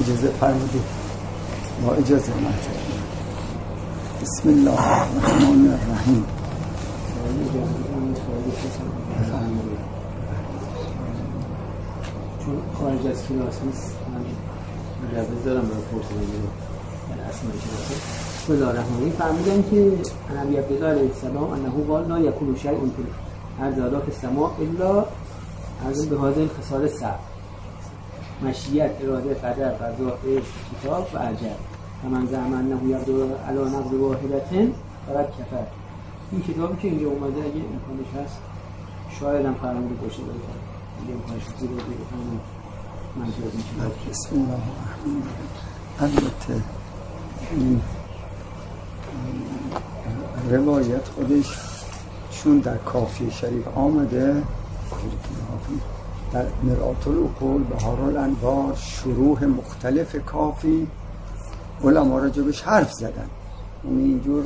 اجازه فرمودید با اجازه محترم. بسم الله الرحمن الرحیم. چون خارج از کلاس نیست من مجوز دارم برای پرسیدن اسماء کلاس. بسم الله الرحمن الرحیم. فرمودن که نبی عبدالله علیه السلام انه قال لا یکون شیء فی الارض ولا فی السماء الا از به هذه الخصال سبع: مشیت، اراده، قدر، قضا، عشق، کتاب و اجل. و من زعم انه یبدو علی نقض واحدة فقط کفر. این کتابی که اینجا اومده اگه امکانش هست شاید هم فرموده باشه داره اگه امکانش هست زیده بگیرم منظور این کتاب. بسم الله الرحمن الرحیم. البته این روایت خودش چون در کافی شریف آمده در مرآت العقول، بهار الانوار، شروح مختلف کافی علما راجبش حرف زدن. اون اینجور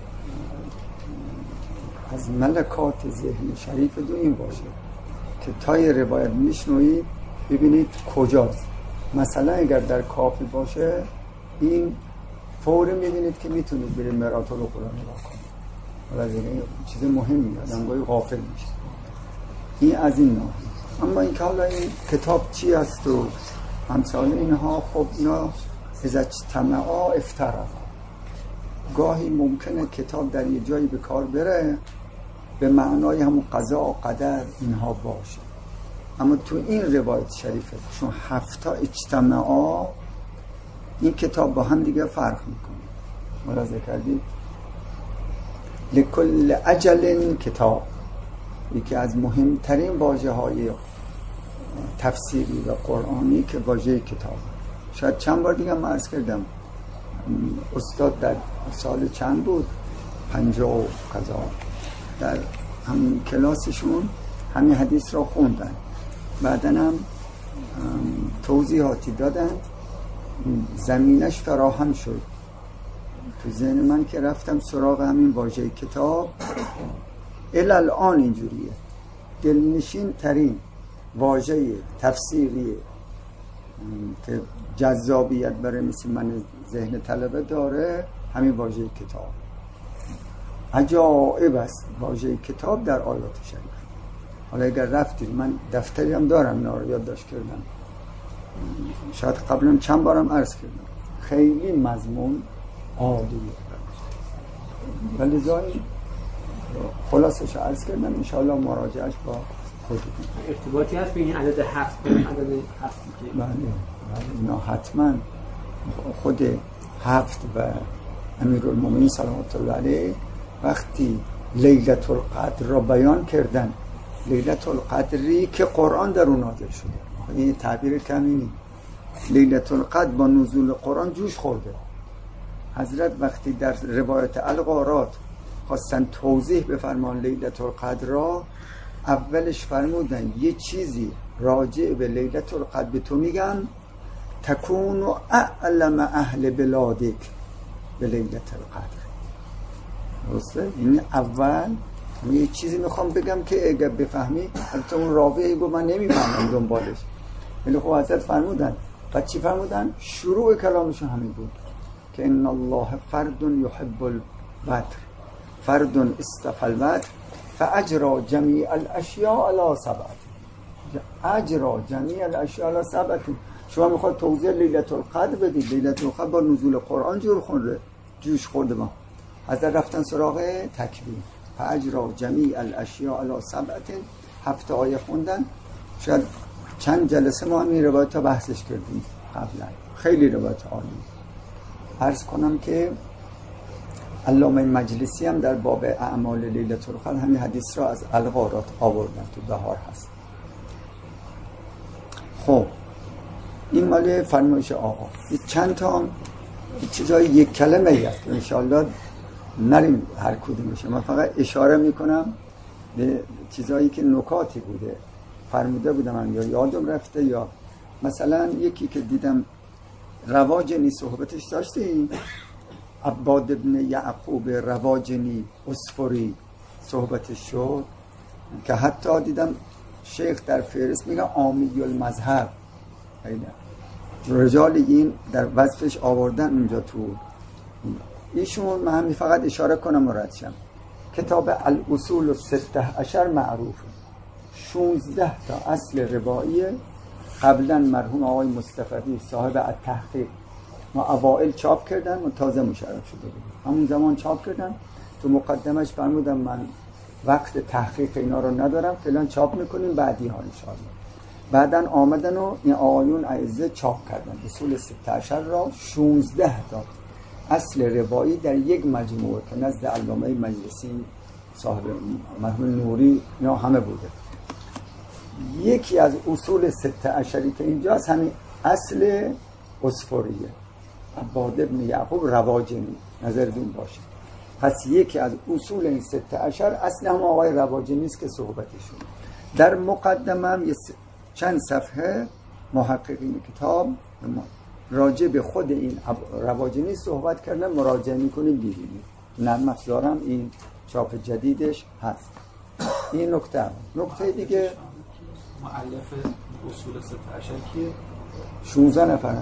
از ملکات ذهن شریف دو این باشه که تا یه روایت میشنوید ببینید کجاست. مثلا اگر در کافی باشه این فوری میبینید که میتونید برید مرآت العقول نگاه کنید. ولی این چیز مهمی آدم‌های غافل میشه. این از این نوع. اما این که حالا این کتاب چی است و امثال اینها، خب اینا اذا اجتمعا افترقا. گاهی ممکنه کتاب در یه جایی به کار بره به معنای همون قضا و قدر اینها باشه، اما تو این روایت شریفه چون 7 اجتماعا این کتاب با هم دیگه فرق میکنه. ملاحظه کردید؟ لکل اجل کتاب، یکی از مهمترین واژه های تفسیری و قرآنی که واژه کتاب. شاید چند بار دیگه من عرض کردم استاد در سال چند بود 50 و قضا در همین کلاسشون همین حدیث را خوندن، بعدن هم توضیحاتی دادن، زمینش فراهم شد. تو ذهن من که رفتم سراغ همین واژه کتاب الان اینجوریه. دلنشین ترین واژه تفسیری که جذابیت برای مثل من ذهن طلبه داره همین واژه کتاب. عجایب است واژه کتاب در آیات شریف. حالا اگر رفتید، من دفتری هم دارم اینا رو یادداشت کردم، شاید قبلا چند بارم عرض کردم، خیلی مضمون عالیه. ولی زایی خلاصش عرض کردم، انشاءالله مراجعش با خودتون. ارتباطی هست بین عدد 7 و عدد 7 که بله اینا حتما خود 7 و امیرالمومنین سلامت الله علیه وقتی لیلة القدر را بیان کردن، لیلة القدری که قرآن در اون نازل شده، این تعبیر کمی نیست. لیلة القدر با نزول قرآن جوش خورده. حضرت وقتی در روایت الغارات خواستن توضیح بفرمان لیلة القدر را، اولش فرمودن یه چیزی راجع به لیلة القدر به تو میگن تکون اعلم اهل بلادک به لیلة القدر. درسته؟ این اول یه چیزی میخوام بگم که اگر بفهمی، البته اون راوی گفت من نمیفهمم دنبالش، ولی خب حضرت فرمودن. بعد چی فرمودن؟ شروع کلامشون همین بود که ان الله فرد یحب البدر، فرد استفى البدر فاجرى جمیع الاشیاء علی سبعه. اجرى جمیع الاشیاء علی سبعه. شما میخواد توضیح لیلة القدر بدید، لیلة القدر با نزول قرآن جوش خورده. ما حضرت رفتن سراغ تکبیر، فاجرى جمیع الاشیاء علی سبعه، 7 آیه خوندن. شاید چند جلسه ما همین روایت ها بحثش کردیم قبلا، خیلی روایت عالی. عرض کنم که علامه مجلسی هم در باب اعمال لیلة القدر همین حدیث را از الغارات آوردن، تو بهار هست. خب این مال فرمایش آقا. چند تا چیزای یک کلمه هست که انشاءالله نریم هر کدومش، من فقط اشاره میکنم به چیزایی که نکاتی بوده فرموده بودم من یا یادم رفته، یا مثلا یکی که دیدم رواجنی صحبتش داشتیم، عباد ابن یعقوب رواجنی اصفری صحبتش شد که حتی دیدم شیخ در فهرست میگه عامی المذهب. رجال این در وصفش آوردن اونجا تو ایشون. من همین فقط اشاره کنم مرد شم. کتاب الاصول 16 معروفه، 16 تا اصل روایی. قبلا مرحوم آقای مصطفی صاحب التحقیق ما اوائل چاپ کردن و تازه مشرف شده بود، همون زمان چاپ کردن. تو مقدمش فرمودم من وقت تحقیق اینا رو ندارم، فعلا چاپ میکنیم بعدی ها انشاءالله. بعدن آمدن و این آقایون اعزه چاپ کردن اصول 16 را 16 تا اصل روایی در یک مجموعه که نزد علامه مجلسی صاحب مرحوم نوری اینا همه بوده. یکی از اصول 16 که اینجاست همین اصل اصفوریه، عباد ابن یعقوب رواجنی، نظرتون باشه. پس یکی از اصول این 16 اصل هم آقای رواجنی است که صحبتشون. در مقدمه هم چند صفحه محققین کتاب راجع به خود این رواجنی صحبت کردن، مراجعه میکنیم بیرونی. نرم افزارم این چاپ جدیدش هست. این نکته دیگه مؤلف اصول 16 کیه؟ 16 نفرن.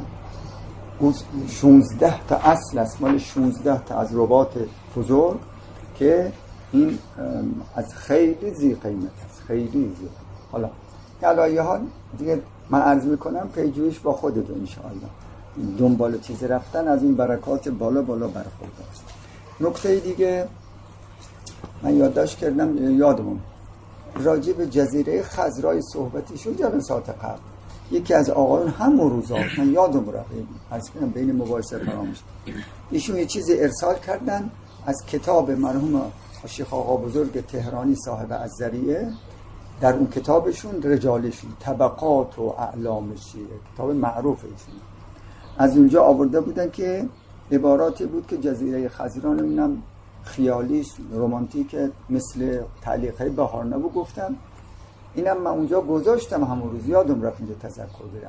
16 تا اصل است، مال 16 تا از رباط بزرگ که این از خیلی زی قیمت است، خیلی زی. حالا علایه حال دیگه من عرض میکنم پیجویش با خودتون انشاءالله. دنبال چیز رفتن از این برکات بالا برخورد است. نکته دیگه من یادداشت کردم، یادمون راجع به جزیره خضرای صحبتیشون جلسات قبل یکی از آقایون همون روزا من یادم رفت از کنم بین مباحثه فراموش، ایشون یه چیزی ارسال کردن از کتاب مرحوم شیخ آقا بزرگ تهرانی صاحب الذریعه. در اون کتابشون رجالشون طبقات و اعلام شیعه، کتاب معروف ایشون، از اونجا آورده بودن که عباراتی بود که جزیره خضران اینم خیالیش رمانتیک مثل تعلیقه بهار نبو گفتم. اینم من اونجا گذاشتم همون روز، یادم رفت اینجا تذکر بدم.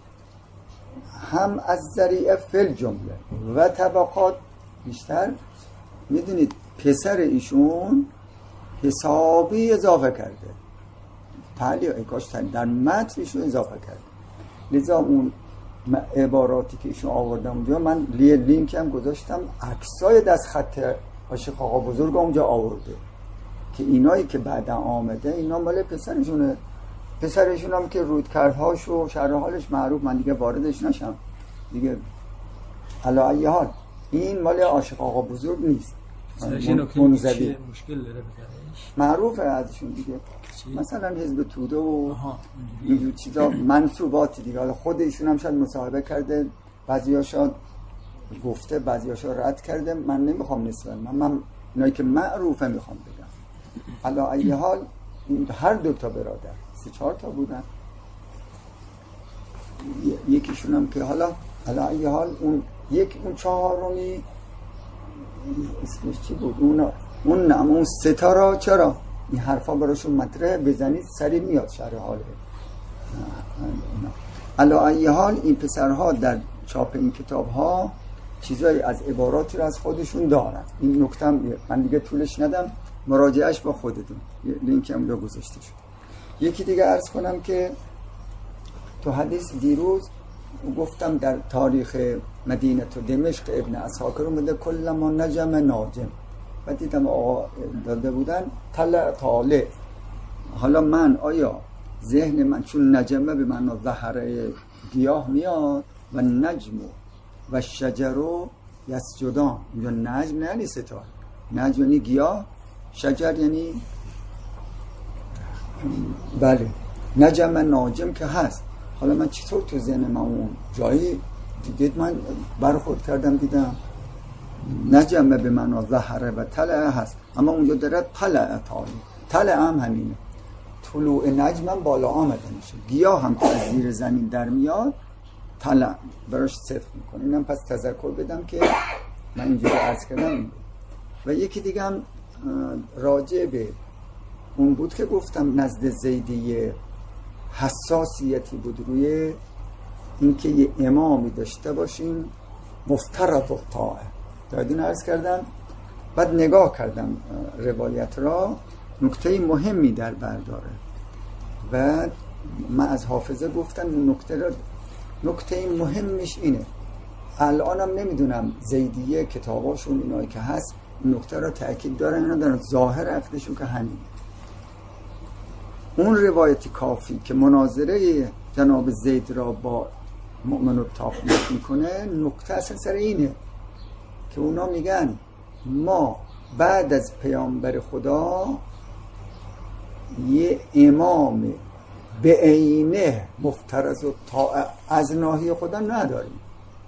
هم از ذریعه فل جمله و طبقات بیشتر. میدونید پسر ایشون حسابی اضافه کرده، تعلیق کاش در متن ایشون اضافه کرده، لذا اون عباراتی که ایشون آوردم اونجا من لینک هم گذاشتم، عکسای دست خط شیخ آقا بزرگ اونجا آورده که اینایی که بعدا آمده اینا مال پسرشونه. پسرشون هم که رودکردهاش و شرح حالش معروف، من دیگه واردش نشم دیگه. علی ای حال این مال عاشق آقا بزرگ نیست، منزوی مشکل داره بذارش معروفه ازشون دیگه. مثلا حزب توده و اینجور چیزا منصوبات دیگه. حالا خود ایشون هم شاید مصاحبه کرده، بعضیاشا گفته بعضیاشا رد کرده، من نمیخوام نسبت من اینایی که معروفه میخوام بگم. علی ای حال هر دو تا برادر 3-4 تا بودن، یکیشون هم که حالا علی ای حال اون چهارمی اسمش چی بود، اون 3 تا را چرا این حرفا براشون مطرحه بزنید سری میاد شرح حاله. علی ای حال این پسرها در چاپ این کتاب ها چیزایی از عباراتی رو از خودشون دارن. این نکته من دیگه طولش ندم، مراجعهش با خودتون، لینک هم رو گذاشته شد. یکی دیگه عرض کنم که تو حدیث دیروز گفتم در تاریخ مدینه و دمشق ابن اسحاق رو میده کل ما نجم ناجم، و دیدم آقا داده بودن طالع. حالا من آیا ذهن من چون نجمه به معنی ظهره گیاه میاد و نجم و شجر و یسجدان، اینجا نجم نه یعنی ستاره، نجم یعنی گیاه، شجر یعنی بله نجم ناجم که هست. حالا من چطور تو ذهن من اون جایی دید من برخورد کردم دیدم نجمه به معنی ظهره و طلعه هست، اما اونجا داره طلعه طلعه هم همینه، طلوع نجم هم بالا آمده میشه، گیاه هم که از زیر زمین در میاد طلع براش صدق میکنه. اینم پس تذکر بدم که من اینجا عرض کردم. و یکی دیگه هم راجع به اون بود که گفتم نزد زیدیه حساسیتی بود روی اینکه یه امامی داشته باشیم مفترض الطاعه. دادین عرض کردم، بعد نگاه کردم روایت را، نکته مهمی در برداره و من از حافظه گفتم این نکته را نکته مهمش اینه، الانم نمیدونم زیدیه کتاباشون اینایی که هست این نکته را تأکید دارن، اینا دارن ظاهر عقدشون که همین. اون روایت کافی که مناظره جناب زید را با مؤمن الطاف میکنه، نکته اصلا سر اینه که اونا میگن ما بعد از پیامبر خدا یه امام به عینه مفترض و از ناحیه خدا نداریم.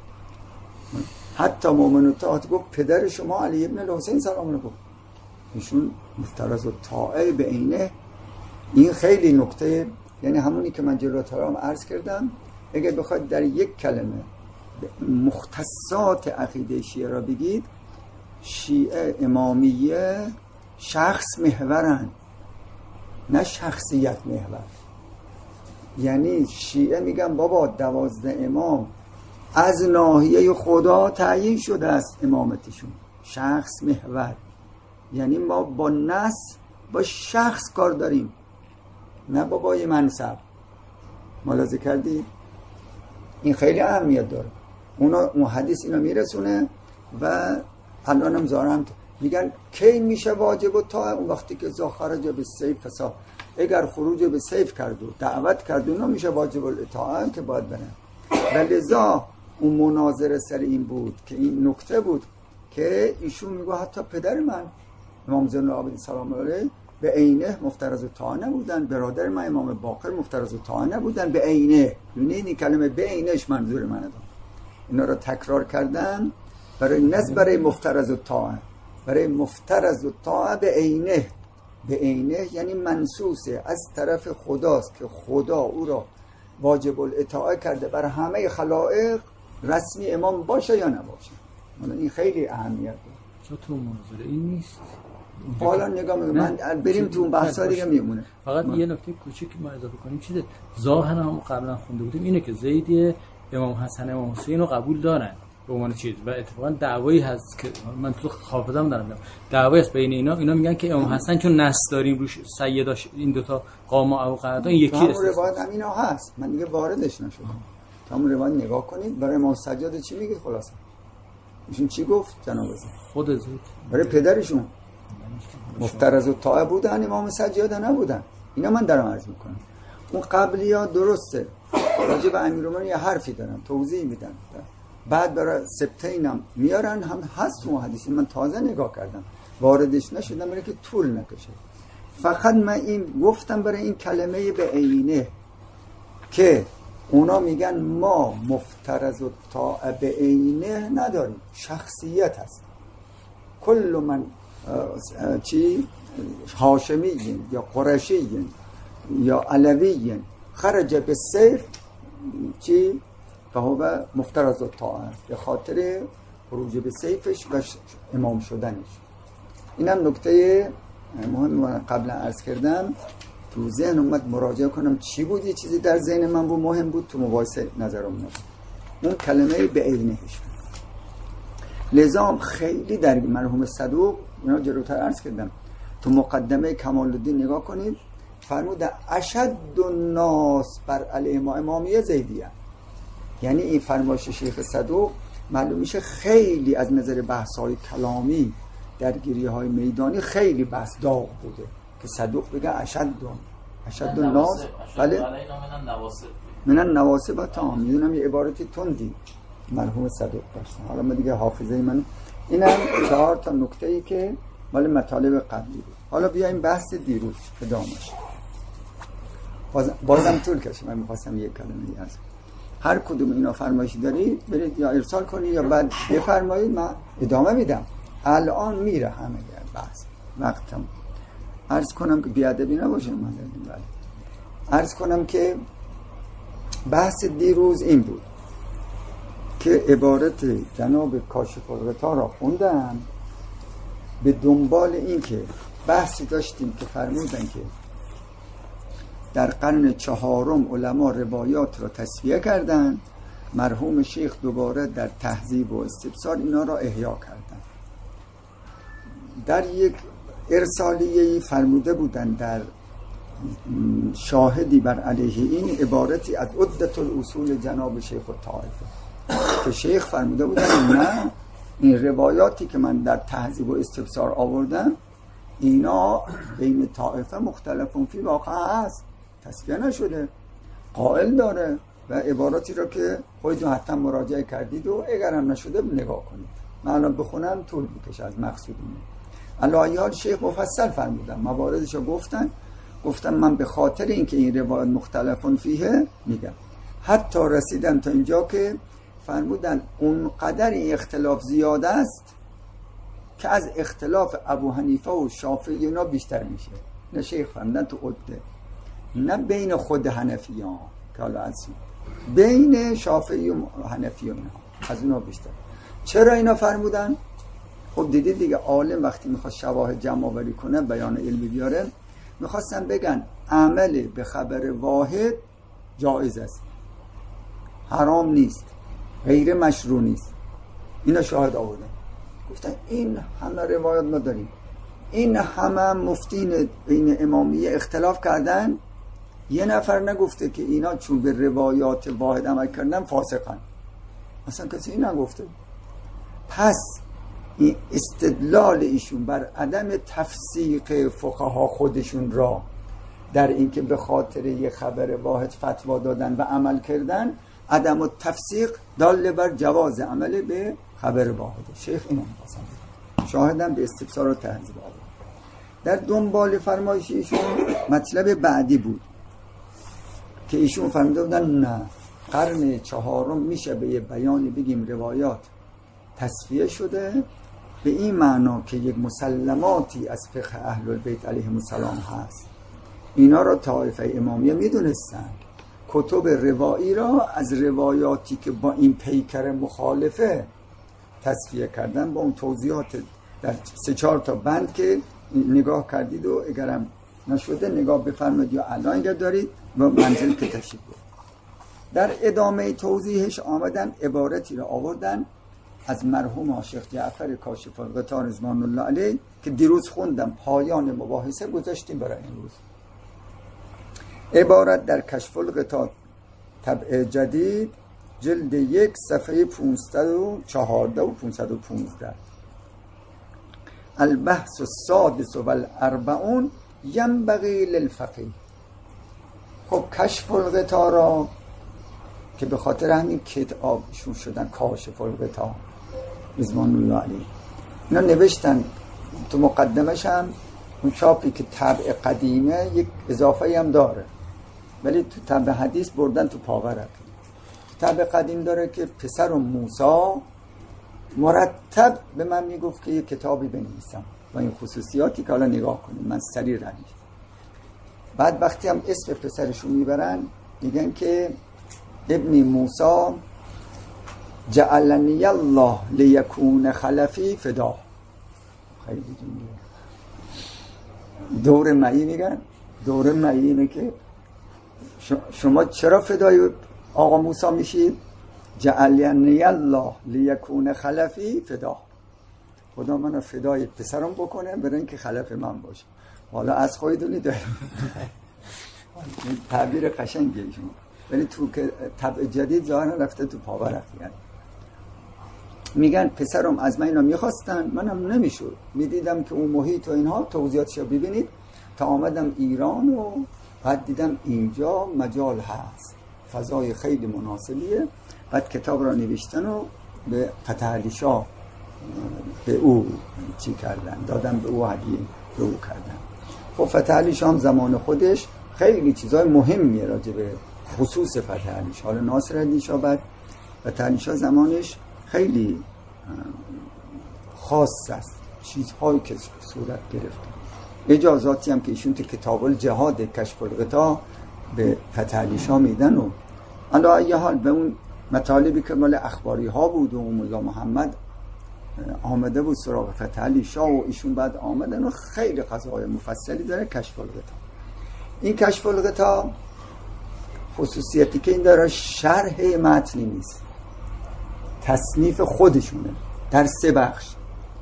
حتی مؤمن الطاعت گفت پدر شما علی ابن الحسین سلام علیه گفت، ایشون مفترض و طاعه به عینه. این خیلی نکته، یعنی همونی که من جلوتر هم عرض کردم، اگر بخواید در یک کلمه مختصات عقیده شیعه را بگید، شیعه امامیه شخص محورن نه شخصیت محور. یعنی شیعه میگن بابا 12 امام از ناحیه خدا تعیین شده است امامتشون، شخص محور. یعنی ما با نس با شخص کار داریم، نه با یه منصب. ملاحظه کردید؟ این خیلی اهمیت داره. اون حدیث اینو میرسونه و الان هم ظاهرا میگن کی میشه واجب و تا اون وقتی که خرج به سیف فسا، اگر خروج به سیف کرد و دعوت کرد اونا میشه واجب الاطاعه که باید برن. ولذا اون مناظره سر این بود که این نکته بود که ایشون میگه حتی پدر من امام زین العابدین سلام علیه به عینه مفترض الطاعه نبودن، برادر من امام باقر مفترض الطاعه نبودن به عینه. یعنی این کلمه به عینهش منظور منه دارم. اینا رو تکرار کردن برای نصب برای مفترض الطاعه، برای مفترض الطاعه به عینه. به عینه یعنی منصوصه از طرف خداست که خدا او را واجب الاطاعه کرده بر همه خلائق، رسمی امام باشه یا نباشه. این خیلی اهمیت داره. تو مناظره این نیست. حالا نگاه من بریم تو اون بحثا دیگه میمونه. فقط یه نکته کوچیک ما اضافه کنیم، چیزه ظاهرا هم قبلا خونده بودیم اینه که زید امام حسن امام حسین رو قبول دارن به عنوان چیز، و اتفاقا دعوایی هست که من تو حافظم دارم دعوایی هست بین اینا میگن که امام حسن چون نص داریم روش سیداش این دوتا قاما او قعدا این یکی است. همون روایت هم اینا هست، من دیگه واردش نشدم. همون روایت نگاه کنید برای امام سجاد چی میگه خلاصه. ایشون چی گفت جناب زید؟ خود زید برای پدرشون مفترض الطاعه بودن، امام سجاد نبودن. اینا من دارم عرض میکنم. اون قبلی‌ها درسته راجع به امیرالمومنین یه حرفی دارن، توضیح میدن، بعد برای سبتینم میارن، هم هست تو حدیث. من تازه نگاه کردم واردش نشدم برای که طول نکشه. فقط من این گفتم برای این کلمه به عینه که اونا میگن ما مفترض الطاعه به عینه نداریم، شخصیت هست. کل من هاشمی یا قرشی یا علوی خرج به سیف فهو مفترض الطاعه، به خاطر خروج به سیفش و امام شدنش. اینم نکته مهم من قبلا عرض کردم، تو ذهن اومد مراجعه کنم چی بود، یه چیزی در ذهن من بود مهم بود، تو مقایسه نظرم نبود. اون کلمه به عینهش. لذا خیلی در مرحوم صدوق اینا جلوتر عرض کردم، تو مقدمه کمال الدین نگاه کنید فرمود اشد الناس بر علیه ما امامیه زیدیه. یعنی این فرمایش شیخ صدوق معلوم میشه خیلی از نظر بحث‌های کلامی درگیری‌های میدانی خیلی بحث داغ بوده که صدوق بگه اشد الناس بله من النواسب تا میدونم یه عبارتی تندی مرحوم صدوق داشتن. حالا ما دیگه حافظه من اینم 4 تا نکته‌ای که مال مطالب قبلی بود. حالا بیایم بحث دیروز ادامهش. بازم طول کشه، من می‌خواستم یک کلمه از هر کدوم اینا فرمایشی دارید برید یا ارسال کنید یا بعد بفرمایید من ادامه میدم. الان میره همه بحث وقتم. عرض کنم که بیادبی نباشه، من عرض کنم که بحث دیروز این بود که عبارت جناب کاشف الغطا را خوندم به دنبال این که بحثی داشتیم که فرمودن که در قرن 4 علما روایات را تصفیه کردن، مرحوم شیخ دوباره در تهذیب و استبصار اینا را احیا کردن. در یک ارسالیه‌ای فرموده بودن در شاهدی بر علیه این عبارتی از عدة الاصول جناب شیخ الطائفه که شیخ فرموده بودن نه، این روایاتی که من در تهذیب و استبصار آوردم اینا بین طائفه مختلفون فی واقع هست، تصفیه نشده، قائل داره و عباراتی را که خودتون حتی مراجعه کردید و اگر هم نشده نگاه کنید. من الان بخونم طول میکشه از مقصودینه. علی حال شیخ مفصل فرمودن، مواردش رو گفتم من به خاطر اینکه این روایت مختلفون فیه میگم. حتی رسیدن تا اینجا که فرمودن اونقدر این اختلاف زیاده است که از اختلاف ابو حنیفه و شافعی اینا بیشتر میشه. نه شیخ فرمودن تو عده، نه بین خود حنفیان که حالا از بین شافعی و حنفی و اینا از اونا بیشتر. چرا اینا فرمودن؟ خب دیدید دیگه عالم وقتی میخواد شواهد جمع آوری کنه بیان علمی بیاره، میخواستن بگن عمل به خبر واحد جایز است، حرام نیست، غیر مشروع نیست. اینا شاهد آوردن، گفتن این همه روایات ما داریم، این همه مفتین بین امامیه اختلاف کردن، یه نفر نگفته که اینا چون به روایات واحد عمل کردن فاسقن، اصلا کسی این نگفته. پس این استدلال ایشون بر عدم تفسیق فقها خودشون را در اینکه به خاطر یه خبر واحد فتوا دادن و عمل کردن، عدم التفسیق دال بر جواز عمل به خبر واحد. شیخ اینو می‌خواستن شاهدن به استفسار و تهذیب آورد. در دنبال فرمایش ایشون مطلب بعدی بود که ایشون فرموده بودن نه، قرن چهارم میشه به یه بیانی بگیم روایات تصفیه شده به این معنا که یک مسلماتی از فقه اهل البیت علیهم السلام هست. اینا را طائفه امامیه میدونستن، کتب روایی را از روایاتی که با این پیکر مخالفه تصفیه کردن با اون توضیحات در 3-4 تا بند که نگاه کردید و اگرم نشده نگاه بفرمایید یا الان اگر دارید و منزل که تشریف بود. در ادامه توضیحش آمدن عبارتی را آوردن از مرحوم شیخ جعفر کاشف الغطا رضوان الله علیه که دیروز خوندم، پایان مباحثه گذاشتیم برای امروز. عبارت در کشف الغطا طبع جدید جلد 1 صفحه 514 و 515. البحث السادس والاربعون ینبغی للفقیه. خب کشف الغطا را که به خاطر همین کتابشون شدن کاشف الغطا رضوان الله علیه، اینا نوشتن تو مقدمش هم اون چاپی که طبع قدیمه یک اضافه هم داره، ولی تو طبع حدیث بردن تو پاورق. طبع قدیم داره که پسر موسی مرتب به من میگفت که یک کتابی بنویسم با این خصوصیاتی که حالا نگاه کنیم، من سریع رنج. بعد وقتی هم اسم پسرشون میبرن میگن که ابن موسی جعلنی الله لیکون خلفی فدا. خیلی جمعه دور معی میگن، دور معی اینه که شما چرا فدای آقا موسی میشید؟ جعلنی الله لیکون خلفی فدا، خدا منو فدای پسرم بکنه برای اینکه خلف من باشه. حالا از خودتونی داریم تعبیر قشنگیه شما، ولی تو که طبع جدید ظاهرا رفته تو پاورق. یعنی میگن پسرم از من اینا میخواستن، منم نمیشد، میدیدم که اون محیط و اینها توضیحاتشو ببینید تا آمدم ایران و بعد دیدم اینجا مجال هست، فضای خیلی مناسبیه. بعد کتاب را نوشتن و به فتح علی شاه به او چی کردن، دادن به او هدیه به او کردن. خب فتح علی شاه هم زمان خودش خیلی چیزای مهمیه راجع به خصوص فتح علی شاه. حالا ناصر علی شاه بعد فتح علی شاه زمانش خیلی خاص است، چیزهایی که صورت گرفت، اجازاتی هم که ایشون تو کتاب الجهاد کشف الغطا به فتح علی شاه میدن. و علی حال به اون مطالبی که مال اخباری ها بود و مولا محمد آمده بود سراغ فتح علی شاه و ایشون بعد آمدن و خیلی قضاهای مفصلی داره کشف الغطا. این کشف الغطا خصوصیتی که این داره شرح متنی نیست، تصنیف خودشونه در 3 بخش.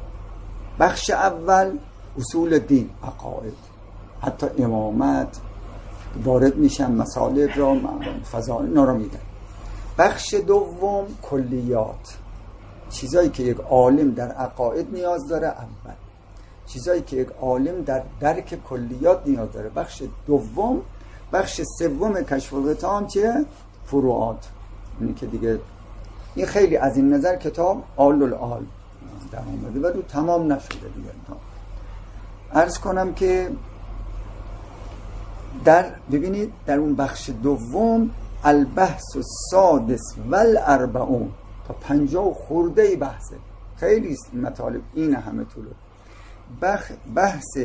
بخش اول اصول دین، عقاید، حتی امامت، وارد میشن مسائل را فضائل اینا را میدن. بخش دوم کلیات، چیزایی که یک عالم در عقاید نیاز داره اول، چیزایی که یک عالم در درک کلیات نیاز داره بخش دوم. بخش سوم کشف الغطا هم چیه؟ فروعات. اینی که دیگه این خیلی از این نظر کتاب آل الآل در اومده و رو تمام نشده دیگه. عرض کنم که ببینید در اون بخش دوم البحث السادس والاربعون تا 50 خورده بحثه، خیلی است این مطالب، این همه طوله. بحث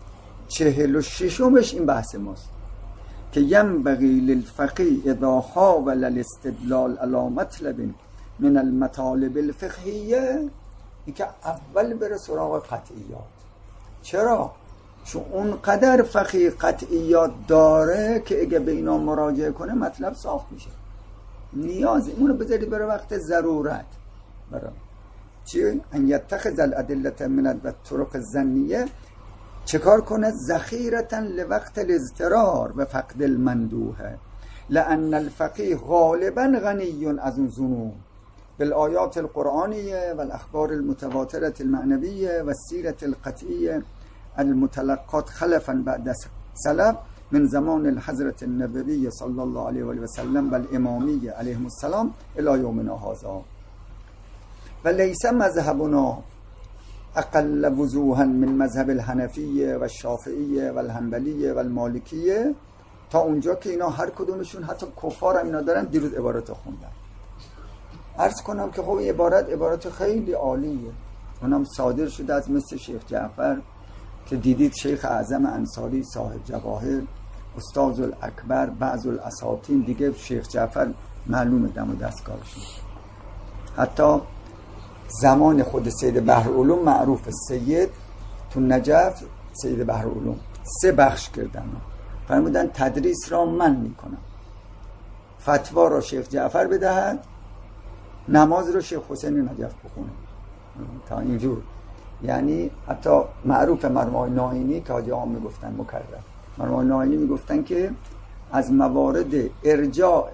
46مش این بحث ماست که ینبغی للفقیه اذا حاول الاستدلال علی مطلب من المطالب الفقهیه، این که اول بره سراغ قطعیات. چرا؟ چون اونقدر فقیه قطعیات داره که اگه به اینا مراجعه کنه مطلب صاف میشه. نیاز اونو بذاری برای وقت ضرورت، برای چی؟ ان یتخذ الادله من الطرق الظنیه، چه کار کنه؟ ذخیرة لوقت الاضطرار و فقد المندوه، لان الفقیه غالبا غنی از اون ظنون بالآیات القرآنیه و الاخبار المتواتره المعنویه و السیرة القطعیه المتلقات خلفا بعد سلف من زمان الحضرة النبوی صلی الله علیه و سلم و الامامیه علیهم السلام الی یومنا هذا، و لیس مذهبنا اقل وضوحا من مذهب الحنفیه و الشافعیه و الحنبلیه و المالکیه، تا اونجا که اینا هر کدومشون حتی کفار هم اینا دارن. دیروز عبارت خوندن، عرض کنم که خب این عبارت خیلی عالیه، اونم صادر شده از مثل شیخ جعفر که دیدید، شیخ اعظم انصاری صاحب جواهر، استاد الاکبر، بعض الاساطین دیگه، شیخ جعفر معلومه دم و دستگاهشون. حتی زمان خود سید بحرالعلوم معروف، سید تو نجف سید بحرالعلوم 3 بخش کردن، فرمودن تدریس را من میکنم، فتوا را شیخ جعفر بدهد، نماز رو شیخ حسین نجف بخونه. تا اینجور، یعنی حتی معروف مرمای ناینی که حاجی آقا میگفتن مکرر، مرمای ناینی میگفتن که از موارد ارجاع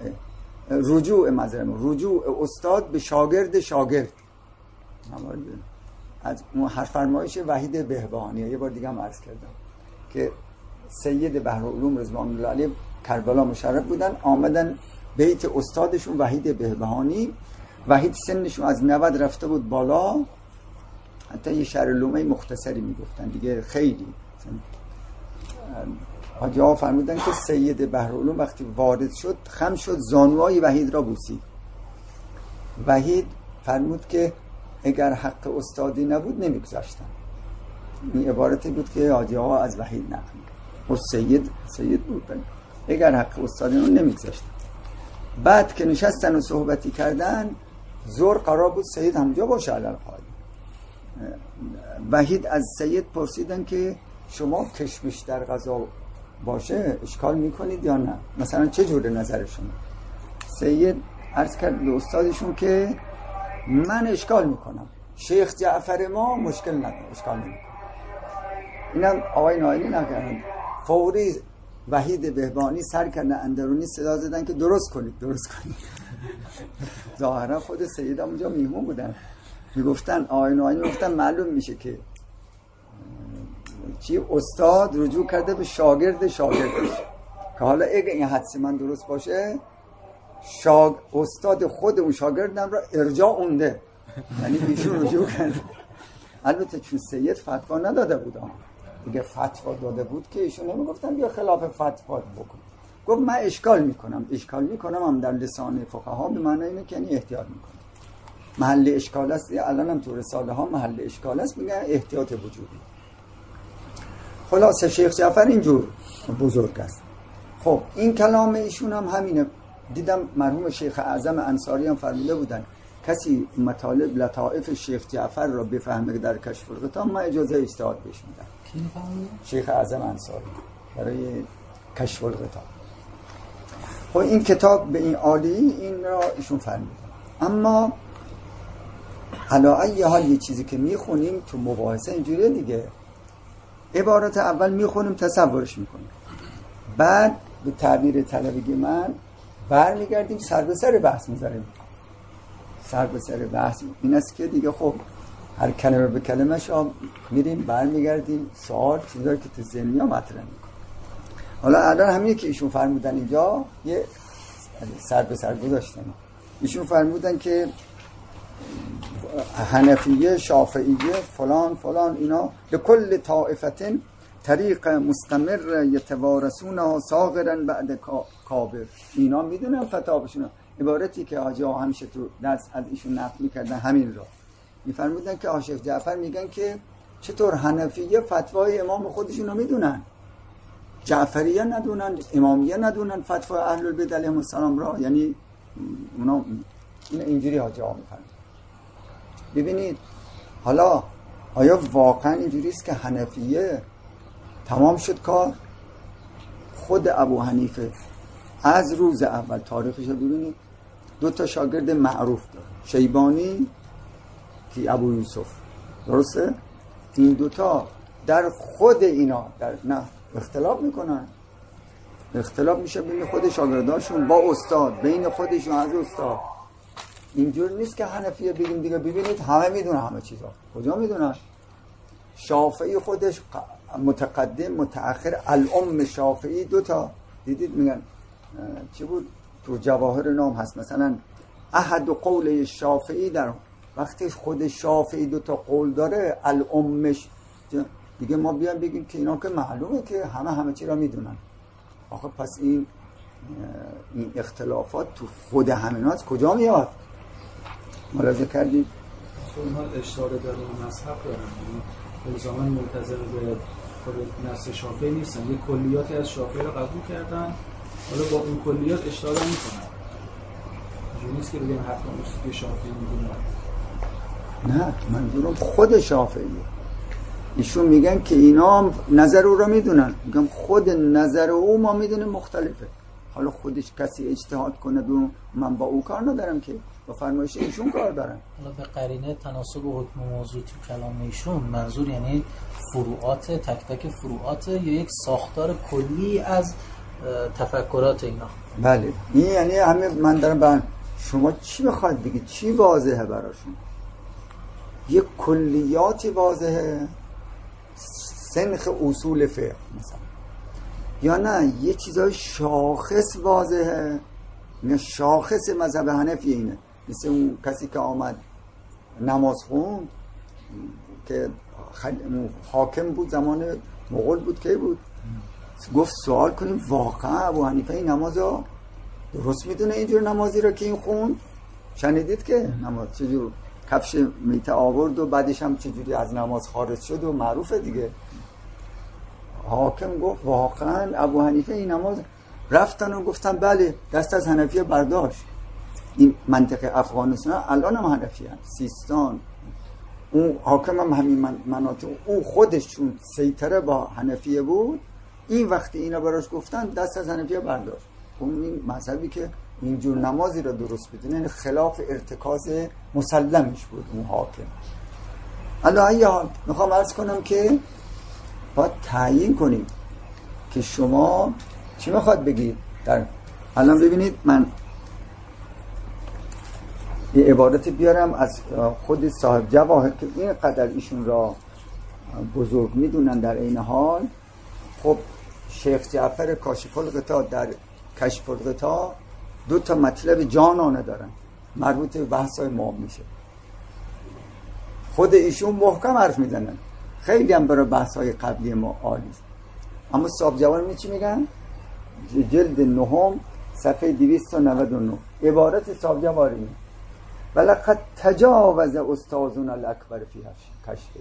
رجوع استاد به شاگرد از هر فرمایش وحید بهبهانیه. یه بار دیگه هم عرض کردم که سید بحرالعلوم رضوان الله علیه کربلا مشرف بودن، آمدن بیت استادشون وحید بهبهانی. وحید سنشون از 90 رفته بود بالا، حتی یه شرح لومه مختصری میگفتن دیگه، خیلی حاجی ها فرمودن که سید بحرالعلوم وقتی وارد شد خم شد، زانوهای وحید را بوسید. وحید فرمود که اگر حق استادی نبود نمیگذاشتن. این عبارتی بود که حاجی ها از وحید نقل می‌کردن. سید بود، اگر حق استادی نبود نمیگذاشتن. بعد که نشستن و صحبتی کردن، زور قرار بود سید همجا باشه علل قاعده. وحید از سید پرسیدن که شما کشمش در غذا باشه اشکال میکنید یا نه؟ مثلا چه جوره نظر شما؟ سید عرض کرد به استادشون که من اشکال میکنم، شیخ جعفر ما مشکل نداره، اشکال نمیکنه. اینم آقای ناینی نکردن، فوری وحید بهبانی سر کردن اندرونی صدا زدن که درست کنید. ظاهرا خود سید هم اونجا میهمون بودن، میگفتن آقای ناینی میگفتن معلوم میشه که چی استاد رجوع کرده به شاگردش، که حالا اگه این حدس من درست باشه استاد خود اون شاگردم را ارجاع اونده، یعنی ایشون رجوع کرده. البته چون سید فتوا نداده بود، دیگه فتوا داده بود که ایشون نمیگفتن بیا خلاف فتوا بکن. گفت من اشکال میکنم هم در لسان فقها به معنی اینه که یعنی احتیاط میکنم، محل اشکال است. الان هم تو رساله ها محل اشکال است، میگن احتیاط وجودی. خلاصه شیخ جعفر اینجور بزرگ است. خب این کلام ایشون هم همینه. دیدم مرحوم شیخ اعظم انصاری هم فرموده بودن کسی مطالب لطائف شیخ جعفر را بفهمه در کشف الغطا، ما اجازه اجتهاد بهش میدم. کی فهمید؟ شیخ اعظم انصاری برای کشف الغطا. خب این کتاب به این عالی این را ایشون فرمودن. اما علا ای حال یه چیزی که میخونیم تو مباحثه اینجوریه دیگه، عبارت اول میخونیم تصورش میکنیم، بعد به تعبیر طلبگی من برمیگردیم سر به سر بحث میذاریم. سر به سر بحث این است که دیگه خب هر کلمه به کلمه شما میریم برمیگردیم سوال چیزایی که تو ذهن ها مطرح میکنه. حالا الان همین که ایشون فرمودن اینجا یه سر به سر گذاشتن. ایشون فرمودن که حنفیه، شافعیه، فلان فلان اینا لکل طائفه طریق مستمر یتوارثونها صاغرا بعد کابر. اینا میدونن فتاواشون. عبارتی که حاجی ها همیشه تو درس از ایشون نقل میکردن همین را میفرمودن که شیخ جعفر میگن که چطور حنفیه فتوای امام خودشون رو میدونن، جعفریه ندونن، امامیه ندونن فتوای اهل البیت علیهم السلام را. یعنی اونا اینجوری حاجی ها میفرمودن. ببینید حالا آیا واقعا اینجوری است که حنفیه تمام شد کار؟ خود ابو حنیفه از روز اول تاریخش رو ببینید 2 شاگرد معروف داره، شیبانی که ابو یوسف، درسته؟ این 2 در خود اینا در نه اختلاف میکنن، اختلاف میشه بین خود شاگرداشون با استاد، بین خودشون از استاد. اینجور نیست که حنفیه بگیم دیگه ببینید همه میدونن همه چیزا. کجا میدونن؟ شافعی خودش متقدم متأخر، الام شافعی 2 دیدید میگن چی بود تو جواهر نام هست مثلا احد قول شافعی، در وقتی خود شافعی 2 قول داره الامش دیگه ما بیان بگیم که اینا که معلومه که همه چی را میدونن. آخه پس این اختلافات تو خود همینات کجا میاد؟ ملاحظه کردید؟ اونها اشاره داره و مذهب دارن، الزاما منتظر به خود نص شافعی نیستن، یه کلیاتی از شافعی رو قبول کردن، حالا با اون کلیات اشاره میکنن. اینجوری نیست که بگیم حتما اصول شافعی میدونن. نه، منظورم خود شافعیه. ایشون میگن که اینا نظر او رو میدونن، میگم خود نظر او ما میدونیم مختلفه. حالا خودش کسی اجتهاد کنه و من با او کار ندارم که، با فرمایش ایشون کار دارم. حالا به قرینه تناسب حکم موضوع تو کلام ایشون منظور یعنی فروعات تک تک فروعات یا یک ساختار کلی از تفکرات اینا؟ بله، این یعنی همه من دارم شما چی بخواید بگید؟ چی واضحه براشون؟ یک کلیاتی واضحه، سنخ اصول فقه مثلا، یا نه یه چیزای شاخص واضحه؟ میگه شاخص مذهب حنفی اینه. مثل اون کسی که آمد نماز خوند که حاکم بود زمان مغول بود، که بود گفت سوال کنیم واقعا ابو حنیفه این نمازو درست میدونه اینجور نمازی رو که این خوند؟ شنیدید که نماز چجور کفش میته آورد و بعدش هم چجوری از نماز خارج شد و معروفه دیگه. حاکم گفت واقعا ابو حنیفه این نماز، رفتن و گفتن بله، دست از حنفیه برداشت. این منطقه افغانستان الان هم حنفی هست، سیستان، اون حاکم هم همین مناطق، اون خودش چون سیطره با حنفیه بود، این وقتی اینا براش گفتن دست از حنفیه برداشت. اون این مذهبی که اینجور نمازی را درست بدونه، یعنی خلاف ارتکاز مسلمش بود اون حاکم. الان ایا میخوام عرض کنم که باید تعیین کنیم که شما چی میخواد بگید. الان ببینید من یه عبارت بیارم از خود صاحب جواهر که این قدر ایشون را بزرگ میدونن در این حال. خب شیخ جعفر کاشف الغطا در کشف الغطا 2 مطلب جانانه دارن مربوط به بحث‌های ما میشه. خود ایشون محکم حرف میزنن، خیلی هم برای بحث‌های قبلی ما عالی است. اما صاحب جواهر چی میگن؟ جلد 9 صفحه 299 عبارت صاحب جواهر اینه: ولقد تجاوز استاذنا الاکبر فی کشفه.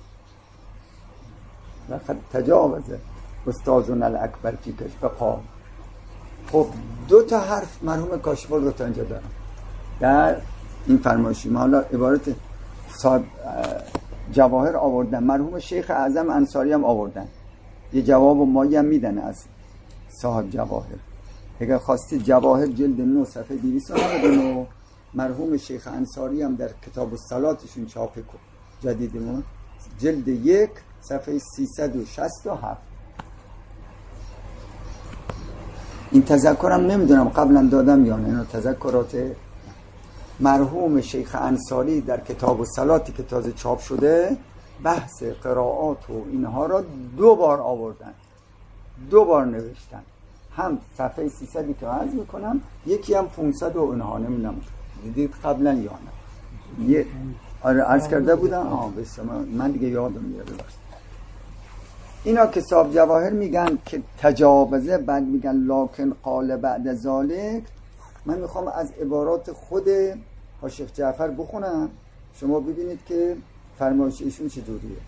لقد تجاوز استاذنا الاکبر فی کشفه قام. خب 2 حرف مرحوم کاشف الغطا اینجا دارم در این فرمایشی. ما حالا عبارت صاحب جواهر آوردن، مرحوم شیخ اعظم انصاری هم آوردن، یه جواب مایی هم میدن از صاحب جواهر. اگر خواستید جواهر جلد 9 صفحه 299، مرحوم شیخ انصاری هم در کتاب الصلاتشون چاپ جدیدمون جلد 1 صفحه 367. این تذکرم نمیدونم قبلا دادم یا نه، تذکرات مرحوم شیخ انصاری در کتاب الصلاتی که تازه چاپ شده بحث قرائات و اینها را 2 بار آوردن، 2 بار نوشتن، هم صفحه 300 که عرض میکنم، یکی هم 500 و اینها، نمیدونم دیدید قبلا یا نه. آره عرض کرده بودم بس من دیگه یادم میاد. اینا که صاحب جواهر میگن که تجاوزه، بعد میگن لکن قال بعد ذالک. من میخوام از عبارات خود شیخ جعفر بخونم، شما ببینید که فرمایش ایشون چطوریه.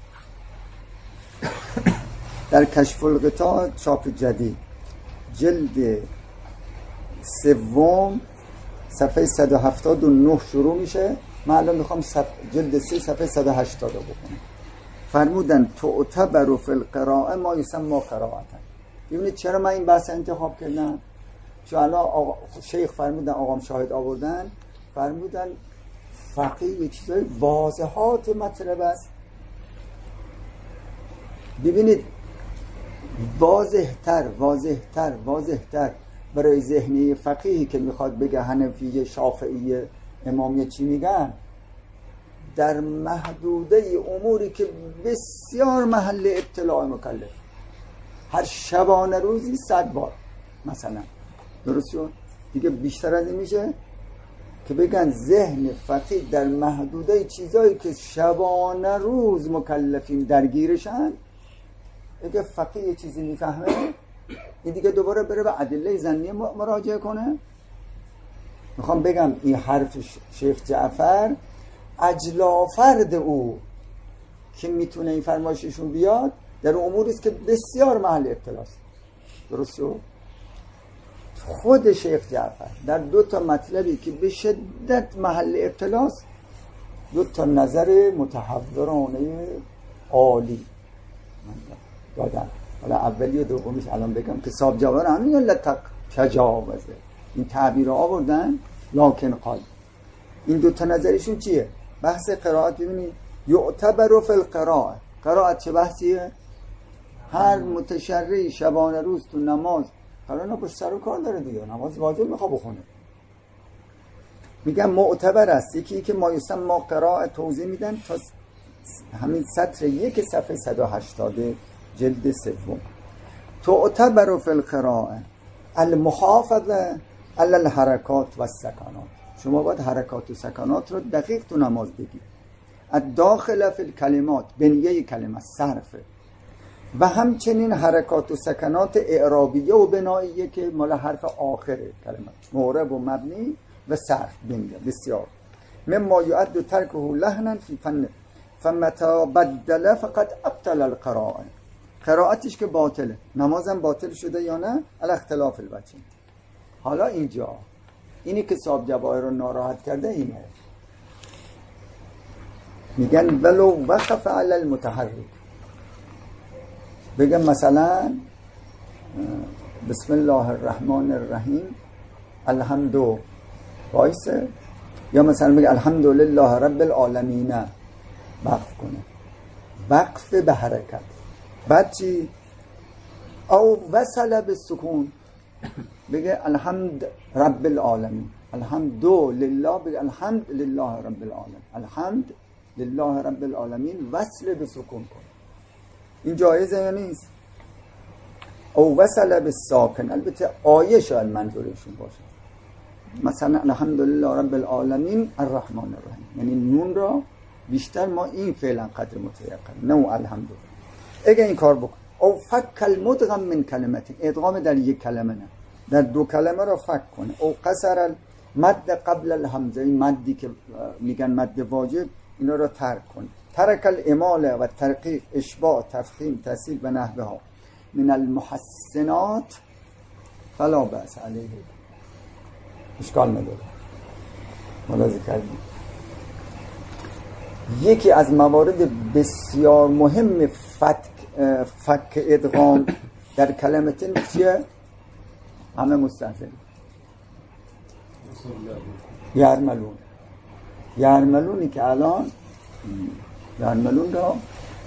در کشف الغطاء چاپ جدید جلد 3 صفحه 179 شروع میشه. من الان میخوام جلد 3 صفحه 180 رو بخونم. فرمودن تعتبر فی القراءه ما یسمى قراءة. ببینید چرا من این بحث انتخاب کردم؟ چون الان شیخ فرمودن، آقام شاهد آوردن، فرمودن فقیه یه چیزای واضحات مطلب است. ببینید واضحتر برای ذهنی فقیهی که میخواد بگه حنفی شافعی امامی چی میگن، در محدوده اموری که بسیار محل اطلاع مکلف، هر شبانه روزی 100 بار مثلا، درست شد دیگه، بیشتر از این میشه که بگن ذهن فقیه در محدوده چیزایی که شبانه روز مکلفین درگیرشن. اگه فقیه چیزی میفهمه این دیگه دوباره بره به ادله ظنی مراجعه کنه. میخوام بگم این حرف شیخ جعفر اجلا فرد او که میتونه این فرمایششون بیاد در اموری است که بسیار محل اطلاع است. درسته؟ خود شیخ جعفر در 2 تا مطلبی که به شدت محل اطلاع است 2 تا نظر متحورانه عالی دادن. حالا اولی و دومیش الان بگم که صاحب جواهر همین لطق تجاوزه این تعبیر رو آوردن. لکن قال این 2 تا نظرشون چیه؟ بحث قرائت. ببینید یعتبر فی القراءه، قرائت چه بحثیه؟ هر متشرعی شبانه روز تو نماز قرار پشت سر و کار داره دیگه، نماز واجب میخواد بخونه. میگن معتبر است. یکی که ما یسمى قراءه توضیح میدن تا همین سطر 1 صفحه 180 جلد 3. تعتبر فی القراءه المحافظه علی الحرکات و السکنات. شما باید حرکات و سکنات رو دقیق تو نماز بگید. الداخل فی الکلمات، بنیه کلمه صرف، و همچنین حرکات و سکنات اعرابیه و بناییه که مال حرف آخر کلمه، معرب و مبنی و صرف بنیه. بسیار مما یعد ترکه لحنا فی فن فمتا بدل فقط ابطل القراءه. قرائتش که باطله، نمازم باطل شده یا نه، علی اختلاف الوجه. حالا اینجا اینی که صاحب جواهر رو ناراحت کرده اینه، میگن ولو وقف علی المتحرک. بگم مثلا بسم الله الرحمن الرحیم الحمد وایسه، یا مثلا بگه الحمدلله رب العالمین، وقف کنه، وقف به حرکت. بعد چی؟ او وصل به سکون، بگه الحمد رب العالمین، الحمد لله، بگه الحمد لله رب العالمین، الحمد لله رب العالمین، وصل به سکون کن. این جایزه یا نیست؟ او وصل به ساکن، البته آیه شاید منظورشون باشه، مثلا الحمدلله رب العالمین الرحمن الرحیم، یعنی نون را بیشتر ما این فعلا قدر متیقن، نه الحمدلله. اگه این کار بکن، او فک المدغم من کلمت، ادغام در یک کلمه نه، در 2 کلمه را فک کنه. او قصر المد قبل الهمزه، این مدی که میگن مد واجب، اینا را ترک کنه. ترک الاماله و ترقیق اشباع تفخیم تسهیل و نحوه ها من المحسنات فلا بأس علیه، اشکال نداره. ملاحظه کردیم یکی از موارد بسیار مهم فک ادغام در کلمتین چیه؟ همه مستحضرین. یرملونی که الان یرملون را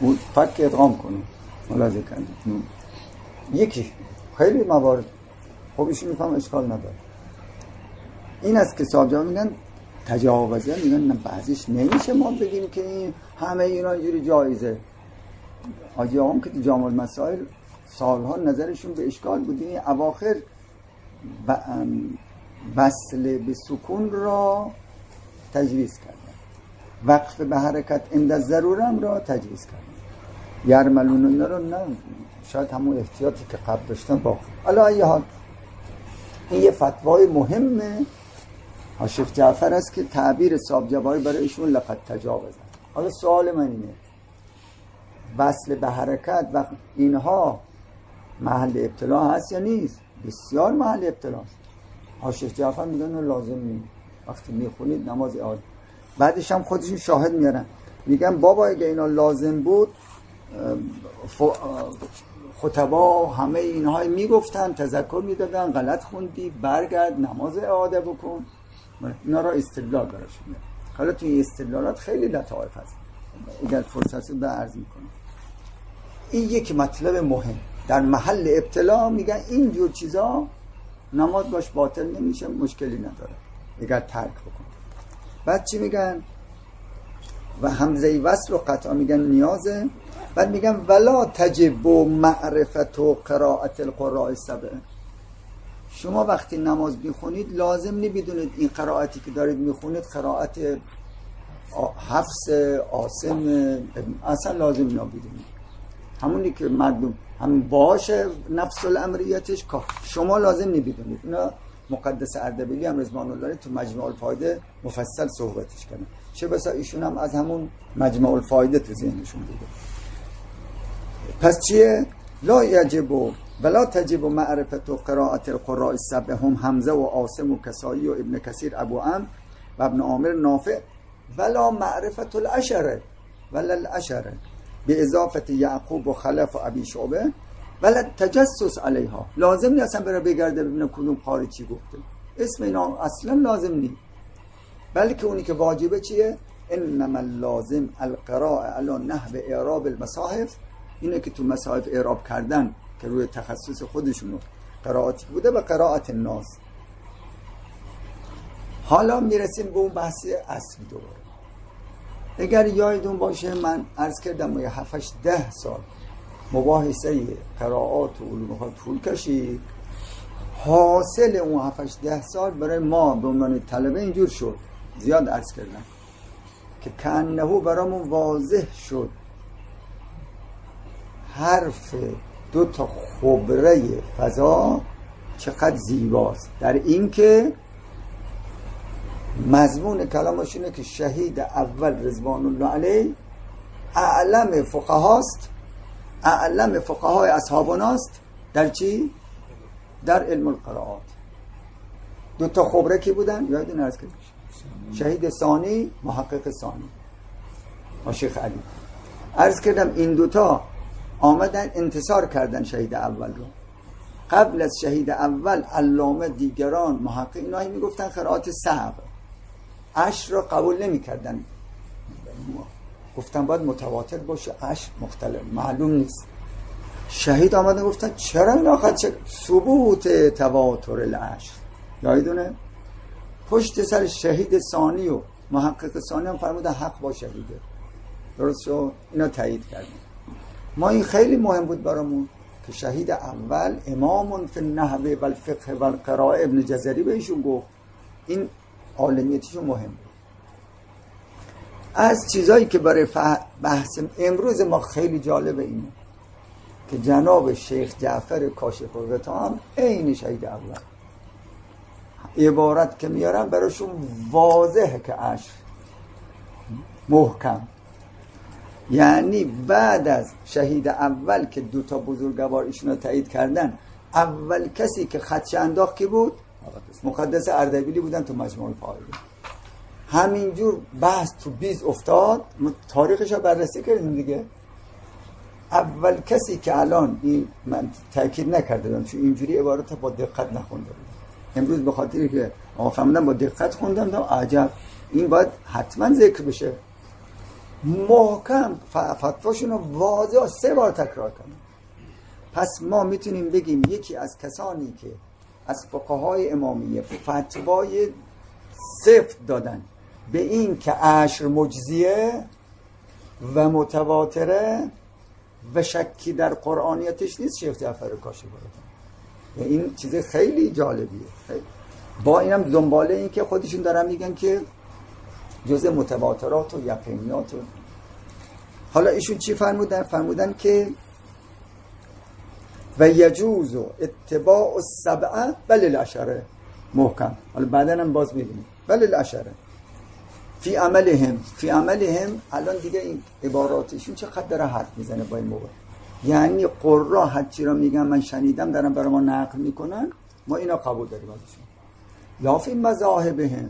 فک ادغام کنه. ملاحظه کردیم یکی خیلی موارد خب ایشون میفهم اشکال نداره. این است که صاحب جواب میگن تجاوزه، میگن نه بعضیش نمیشه ما بگیم که این همه اینا اینجوری جایزه. حاجی آقام که تو جامع المسائل سالها نظرشون به اشکال بود، این اواخر وصل به سکون را تجویز کردن، وقف به حرکت عند الضروره هم را تجویز کردن. یرملون اینا رو نه، شاید همون احتیاطی که قبل داشتن با حالا ای حال. این یه فتوای مهمه شیخ جعفر است که تعبیر صاحب جواری برای ایشون لقد تجاوزن. حالا سوال من اینه، وصل به حرکت و اینها محل ابتلا هست یا نیست؟ بسیار محل ابتلاست. شیخ جعفر میگن لازم نیست، وقتی میخونید نماز اعاده. بعدش هم خودشون شاهد میارن، میگن بابا اگه اینا لازم بود خطبا همه اینها میگفتن، تذکر میدادن، غلط خوندی برگرد نماز اعاده بکن. اینا را استدلال براش میارن. حالا توی استدلالات خیلی لطائف هست، اگر فرصت رو به عرض میکنم. این یک مطلب مهم در محل ابتلا، میگن اینجور چیزا نماز باش باطل نمیشه، مشکلی نداره اگر ترک بکن. بعد چی میگن؟ و همزه وصل و قطع میگن نیازه. بعد میگن ولا تجب معرفت و قرائت القراء السبع. شما وقتی نماز میخونید لازم نمیدونید این قرائتی که دارید میخونید قرائت حفص عاصم اصلا لازم نبیدونید، همونی که مردم هم باشه نفس الامریتش که شما لازم نبیدونید. اینا مقدس اردبیلی هم رضوان الله تو مجمع الفایده مفصل صحبتش کنه، چه بسا ایشون هم از همون مجمع الفایده تو ذهنشون بوده. پس چیه؟ لا یجب ولا تجب معرفت و قرائت القراء السبع هم حمزه و عاصم و کسایی و ابن کثیر ابو عمرو و ابن عامر نافع، ولا معرفت العشره ولا العشره به اضافت یعقوب و خلف و ابی شعبه ولا تجسس علیها. لازم نیست اصلا برای بگرده ببینه کدوم قاری چی گفته، اسم اینا اصلا لازم نیست، بلکه اونی که واجبه چیه؟ انما اللازم القراءه علی نحو اعراب المصاحف. اینه که تو مصاحف اعراب کردن که روی تخصص خودشونو قرائاتی بوده و قرائت الناس. حالا میرسیم به اون بحث اصلی دوباره. اگر یادتون باشه من عرض کردم یه 7-10 سال مباحثه قرائات و علوم ها طول کشید. حاصل اون 7-10 سال برای ما به عنوان طلبه اینجور شد، زیاد عرض کردم که کانه برامون واضح شد حرف دو تا خبره فضا چقدر زیباست، در این که مضمون کلامشونه که شهید اول رضوان الله علیه اعلم فقهاست، اعلم فقهای اصحاباناست در چی؟ در علم القرائات. دو تا خبره کی بودن؟ یادتون عرض کردم شهید ثانی، محقق ثانی و شیخ علی. عرض کردم این دوتا آمدن انتصار کردن شهید اول رو. قبل از شهید اول علامه دیگران محقق اینایی میگفتن قرائات سبع، عشر رو قبول نمی کردن، گفتن باید متواتر باشه، عشر مختلف معلوم نیست. شهید آمدن گفتن چرا این آخر ثبوت تواتر العشر. یادونه پشت سر شهید ثانی و محقق ثانی هم فرمودن حق با شهیده، درست شد، اینا تایید کردن. ما این خیلی مهم بود برامون که شهید اول امام فی النحو و الفقه و القراءه ابن جزری بهشون گفت، این عالمیتشون مهم بود. از چیزایی که برای بحث امروز ما خیلی جالبه اینه که جناب شیخ جعفر کاشف الغطا هم عین شهید اول عبارت که میارن براشون واضحه که عشر محکم، یعنی بعد از شهید اول که دوتا بزرگوار ایشون تایید کردن، اول کسی که خدشه انداخت کی بود؟ مقدس اردبیلی بودن تو مجموع الفایده. همینجور بحث تو بیز افتاد، تاریخش رو بررسی کردیم دیگه. اول کسی که الان این من تاکید نکردم چون اینجوری عبارت با دقت نخونده بود، امروز به خاطری که آقا فهمیدم با دقت خوندم دم عجب این باید حتما ذکر بشه. محکم فتواشون رو واضح 3 بار تکرار کنیم. پس ما میتونیم بگیم یکی از کسانی که از فقهای امامیه فتوای سفت دادن به این که عشر مجزیه و متواتره و شکی در قرآنیتش نیست. شیخ جعفر کاشفی این چیز خیلی جالبیه. با اینم دنباله این که خودشون دارن میگن که جزء متواترات و یقینیات. حالا ایشون چی فرمودن؟ فرمودن که و یجوز اتباع السبعه بل العشره محکم. حالا بعدا هم باز میبینیم بل العشره فی عملهم. الان دیگه این عباراتشون چقدر داره حرف میزنه با این موضوع. یعنی قرا هرچی را میگن من شنیدم دارن برای ما نقل میکنن، ما اینا قبول داریم ازشون. لا فی مذاهبهم،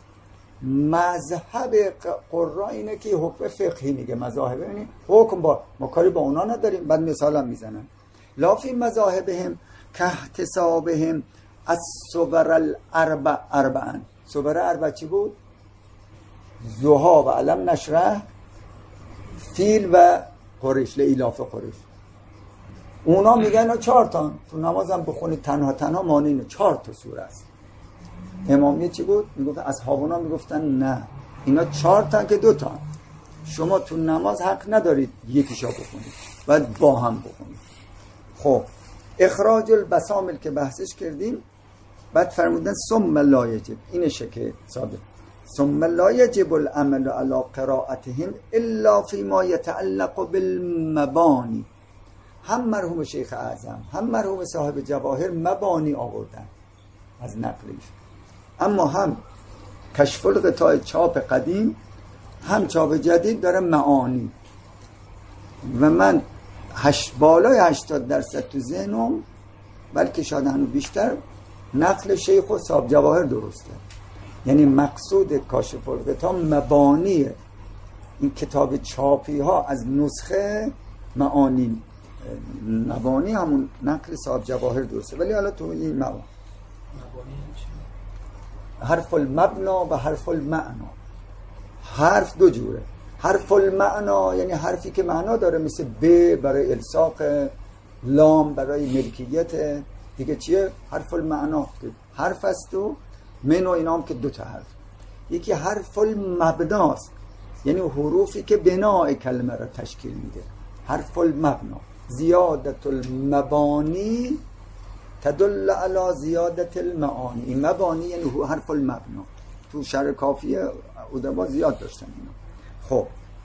مذهب قرا اینه که حکم فقهی میگه. مذاهب یعنی حکم، با ما کاری با اونا نداریم. بعد مثالم میزنن لا فی مذاهبهم که احتسابهم از صور الاربع اربعا. صور اربع چی بود؟ زها و علم نشره، فیل و قریش، لایلاف قریش. اونا میگن 4 تا تو نمازم بخونید تنها مانینه 4 تا سوره است. امامیه چی بود؟ میگفت اصحابونا میگفتن نه اینا 4 تا که 2 تا. شما تو نماز حق ندارید یکیشا بخونید، باید با هم بخونید. خب اخراج البسامل که بحثش کردیم. بعد فرمودن ثم لا یجب، اینشه که ثابت، ثم لا یجب العمل علی قرائتهم الا فيما يتعلق بالمبانی. هم مرحوم شیخ اعظم هم مرحوم صاحب جواهر مبانی آوردن از نقلش، اما هم کشف الغطاء چاپ قدیم هم چاپ جدید داره معانی. و من بالای 80% تو ذهنم، بلکه شاید هنو بیشتر، نقل شیخ و صاحب جواهر درسته. یعنی مقصود کاشف الغطاء مبانی این کتاب چاپی ها از نسخه معانی، مبانی همون نقل صاحب جواهر درسته. ولی حالا تو این مبانی حرف المبنا و حرف المعنا. حرف 2 جوره. حرف المعنا یعنی حرفی که معنا داره، مثل ب برای الصاق، لام برای ملکیت. دیگه چیه؟ حرف المعنا حرف است و من و اینا هم که 2 تا حرف. یکی حرف المبناست، یعنی حروفی که بنای کلمه را تشکیل میده. حرف المبنا زیادت المبانی تدل علی زیادت المعانی. این مبانی یعنی حرف المبنا. تو شرح کافیه ادبا زیاد داشتن اینا. خب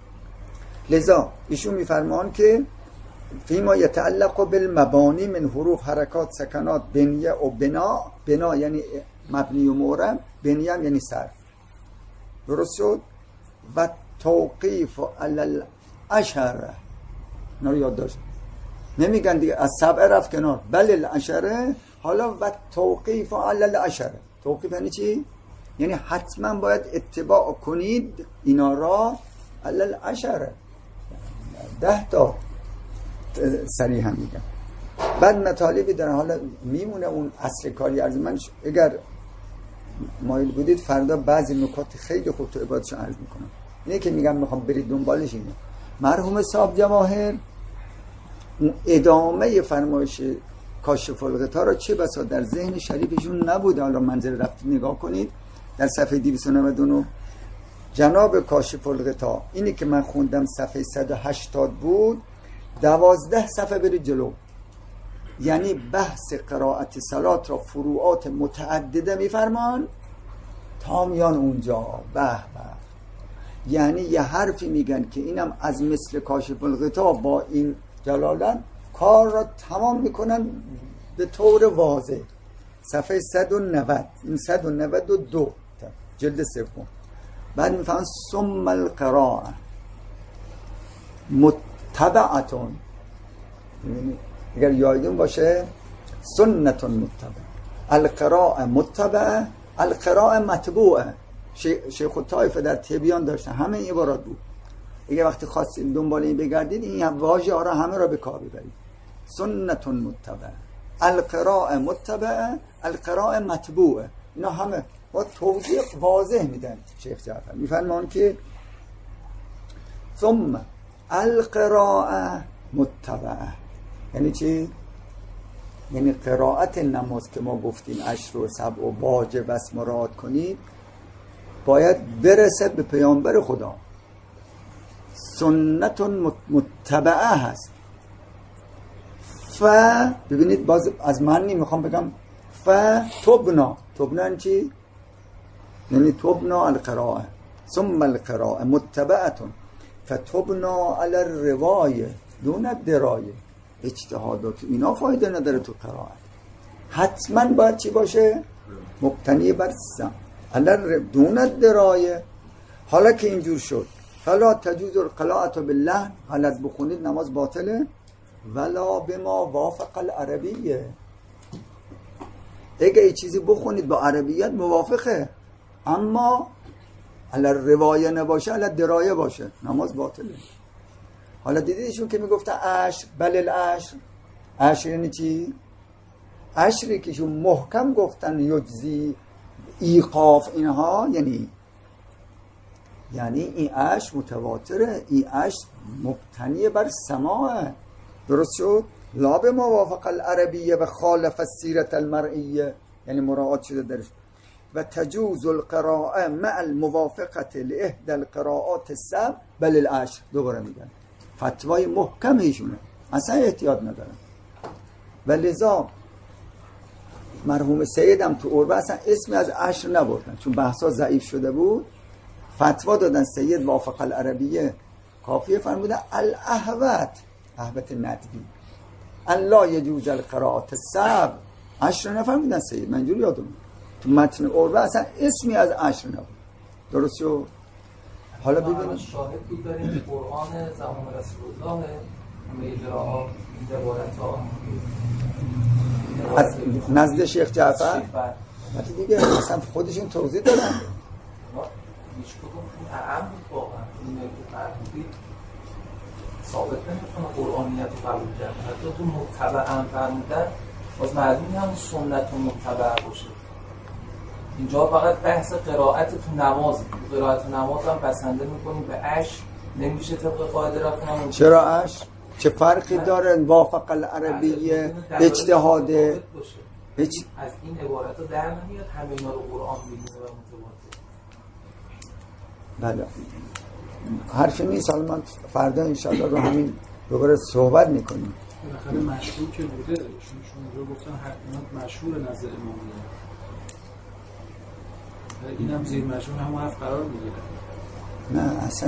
لذا ایشون میفرمان که فیما یتعلق بالمبانی من حروف، حرکات، سکنات، بنیه و بنا یعنی مبنی و معرب، بنیه هم یعنی صرف. درست شد؟ و توقیف علی العشره، اینا رو یاد داشت. نمیگن دیگه از 7 رفت کنار، بل العشره. حالا و توقیف علی العشره. توقیف یعنی چی؟ یعنی حتما باید اتباع کنید اینا را علی العشره، 10 تا صریحا میگن. بعد مطالبی دارن. حالا میمونه اون اصل کاری عرض من. اگر مایل بودید فردا بعضی نکات خیلی خوب تو عبادتشو عرض میکنم. اینه که میگم میخوام برید دنبالش. اینه مرحوم صاحب جواهر ادامه فرمایش کاشف الغطاء را چه بسا در ذهن شریفشون نبوده. حالا منظر رفت نگاه کنید در صفحه 299 جناب کاشف الغطاء، اینی که من خوندم صفحه 180 بود، 12 صفحه برید جلو. یعنی بحث قرائت صلات را فروعات متعدده میفرمان تا میان اونجا. به به، یعنی یه حرفی میگن که اینم از مثل کاشف الغطاء با این جلالت کار را تمام میکنن به طور واضح. صفحه 190 این 192 جلد 3. بعد میفهمن ثم القراءه متبعتون، اگر یادتون باشه سنت متبع، القراءه متبع، القراءه متبوعه. شیخ الطائفه در تبیان داشتن همه این عبارات بود. اگه وقتی خواستید دنبال این بگردید این واژه ها را همه را به کار ببرید. سنت متبع، القراءه متبع، القراءه متبوعه. اینا همه با توضیح واضح میدن. شیخ جعفر میفرمان که ثم القراءه متبعه، یعنی چی؟ یعنی قرائت نماز که ما گفتیم عشر و سبع و واجب است مراد کنید، باید برسه به پیامبر خدا. سنت متبعه هست. ببینید باز از معنی میخوام بگم تبنا چی؟ یعنی تبنا القراءه ثم القراءه متبعتون فتبنا علی الروایه دون الدرایه. اجتهادات اینا فایده نداره تو قرائت. حتما باید چی باشه؟ مبتنی بر سم علی دون الدرایه. حالا که اینجور شد فلا تجوز القراءة باللحن، غلط بخونید نماز باطله، ولا بما وافق العربیه. اگه ای چیزی بخونید با عربیت موافقه، اما علی روایه نباشه، علی درایه باشه، نماز باطله. حالا دیدیدشون که میگفتن عشر، بل العشر. عشر یعنی چی؟ عشری که شون محکم گفتن یجزی، ایقاف، اینها یعنی این عشر متواتره، این عشر مبتنی بر سماعه. درست شد؟ لا به موافق العربیه و خالف السیرت المرئیه، یعنی مراعات شده درش. و تجوز القراءه مع الموافقه لاحدى القراءات السبع بل العشر. دوباره میگن فتوای محکم ایشونه، اصلا احتیاط ندارن. و لذا مرحوم سیدم تو عربه اصلا اسمی از عشر نبردن، چون بحثا ضعیف شده بود. فتوا دادن سید وافق العربیه کافیه، فرمودن الاحوت، احوت ندبی، ان لا یجوز القراءات السبع. عشر نفرمودن سید، من اینجوری یادم تو متن عربه اصلا اسمی از عشر نبود. درست شد؟ حالا ببینید شاهدی داریم که قرآن زمان رسول الله همه اجراها این عبارت‌ها از نزد شیخ جعفر وقتی دیگه اصلا خودشون توضیح دادن. هیچ کدوم این اعم بود واقعا. این فرمودید ثابت نمی‌کنه قرآنیت رو قبول کرد. حتی تو متبعاً فرمودن باز معلوم هم سنت و متبع باشه. اینجا فقط بحث قرائت تو نماز، قرائت نماز هم بسنده میکنیم به عشر، نمیشه طبق قاعده رفتن. چرا عشر؟ چه فرقی داره وافق العربیه اجتهاده؟ از این عبارت ها در نمیاد همه اینا رو قرآن میگه و متواتر. بله حرفی نیست. حالا من فردا انشاءالله رو همین دوباره صحبت میکنیم. بالاخره مشهور که بوده، شما اونجا گفتن حتما مشهور نظر امامیه، این هم زیر مشهور همون هفت قرار میگیره. نه اصلا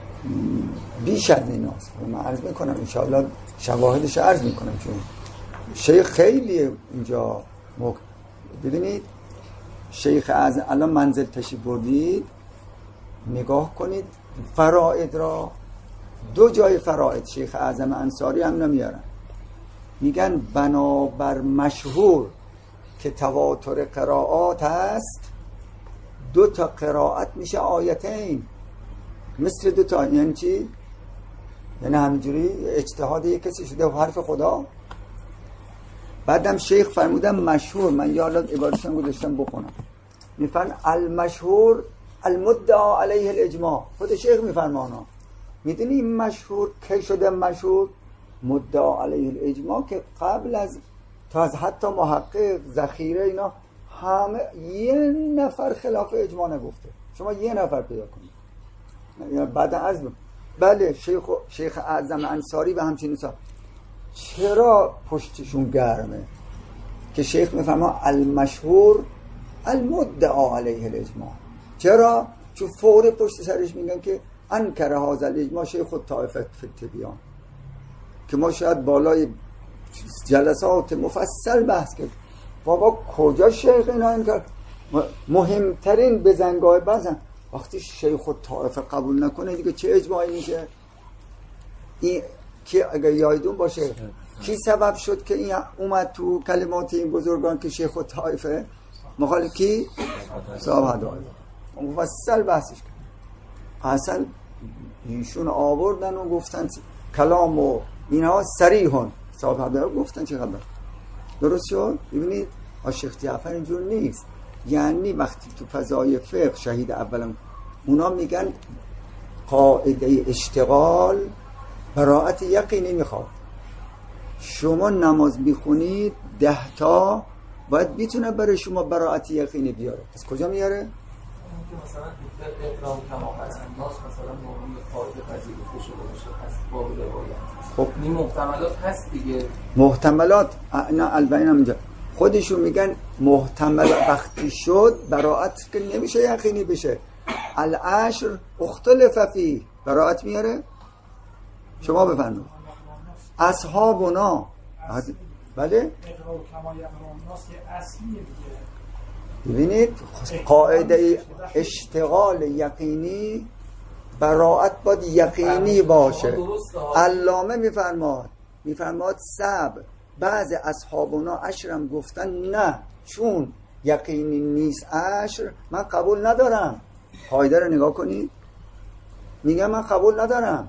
بیش از این هست. من عرض میکنم انشاءالله شواهدش عرض میکنم، چون شیخ خیلی اینجا ببینید شیخ اعظم الان منزل تشریف بردید، نگاه کنید فرائد را، دو جای فرائد شیخ اعظم انصاری هم نمیارن، میگن بنابر مشهور که تواتر قرائات هست، دو تا قرائت میشه آیتین، مثل دو تا. یعنی چی؟ یعنی همینجوری اجتهاد یک کسی شده و حرف خدا. بعدم شیخ فرمودن مشهور، من یادم عبارتشون گذاشتم بخونم، میفرمایند المشهور المدعا علیه الاجماع. خود شیخ میفرمانا. میدونی این مشهور کی شده مشهور؟ مدعا علیه الاجماع، که قبل از تا از حتی محقق ذخیره اینا همه یه نفر خلاف اجماع نگفته. شما یه نفر پیدا کنید. بعد از بله شیخ اعظم انصاری و همچنین سا. چرا پشتشون گرمه؟ که شیخ میفرما المشهور المدعا علیه الاجماع. چرا؟ چون فوری پشت سرش میگن که انکر هذا الاجماع شیخ الطائفه فی التبیان، که ما شاید بالای جلسات مفصل بحث کرد بابا کجا شیخ اینا انکار. مهمترین بزنگاه بزن وقتی شیخ الطائفه قبول نکنه دیگه چه اجماعی میشه؟ این که اگه یادتون باشه کی سبب شد که این اومد تو کلمات این بزرگان که شیخ الطائفه مخالف کی؟ صاحب هدایت. مفصل بحثش کرد. اصلا ایشون آوردن و گفتن کلام و اینها صریحون. صاحب هدایت گفتن چه خبر. درست شد؟ ببینید شیخ جعفر اینجور نیست. یعنی وقتی تو فضای فقه شهید اولم اونا میگن قاعده اشتغال براءت یقینی میخواد. شما نماز میخونید 10 تا باید میتونه برای شما براءت یقینی بیاره. از کجا میاره؟ مثلا اقرام کما حسن ناس مثلا مورد قاعده پذیرفته شده باشه پس باب روایت. خب این محتملات هست دیگه. محتملات نه البته اینجا خودشون میگن محتمل وقتی شد براءت که نمیشه یقینی بشه. العشر اختلف فیه براءت میاره. شما بفرمایید اصحابنا بله ببینید قاعده اشتغال یقینی براءت باید یقینی باشه. علامه میفرماد سب بعض اصحابنا عشرم گفتن نه چون یقینی نیست عشر من قبول ندارم. قاعده رو نگاه کنید میگه من قبول ندارم،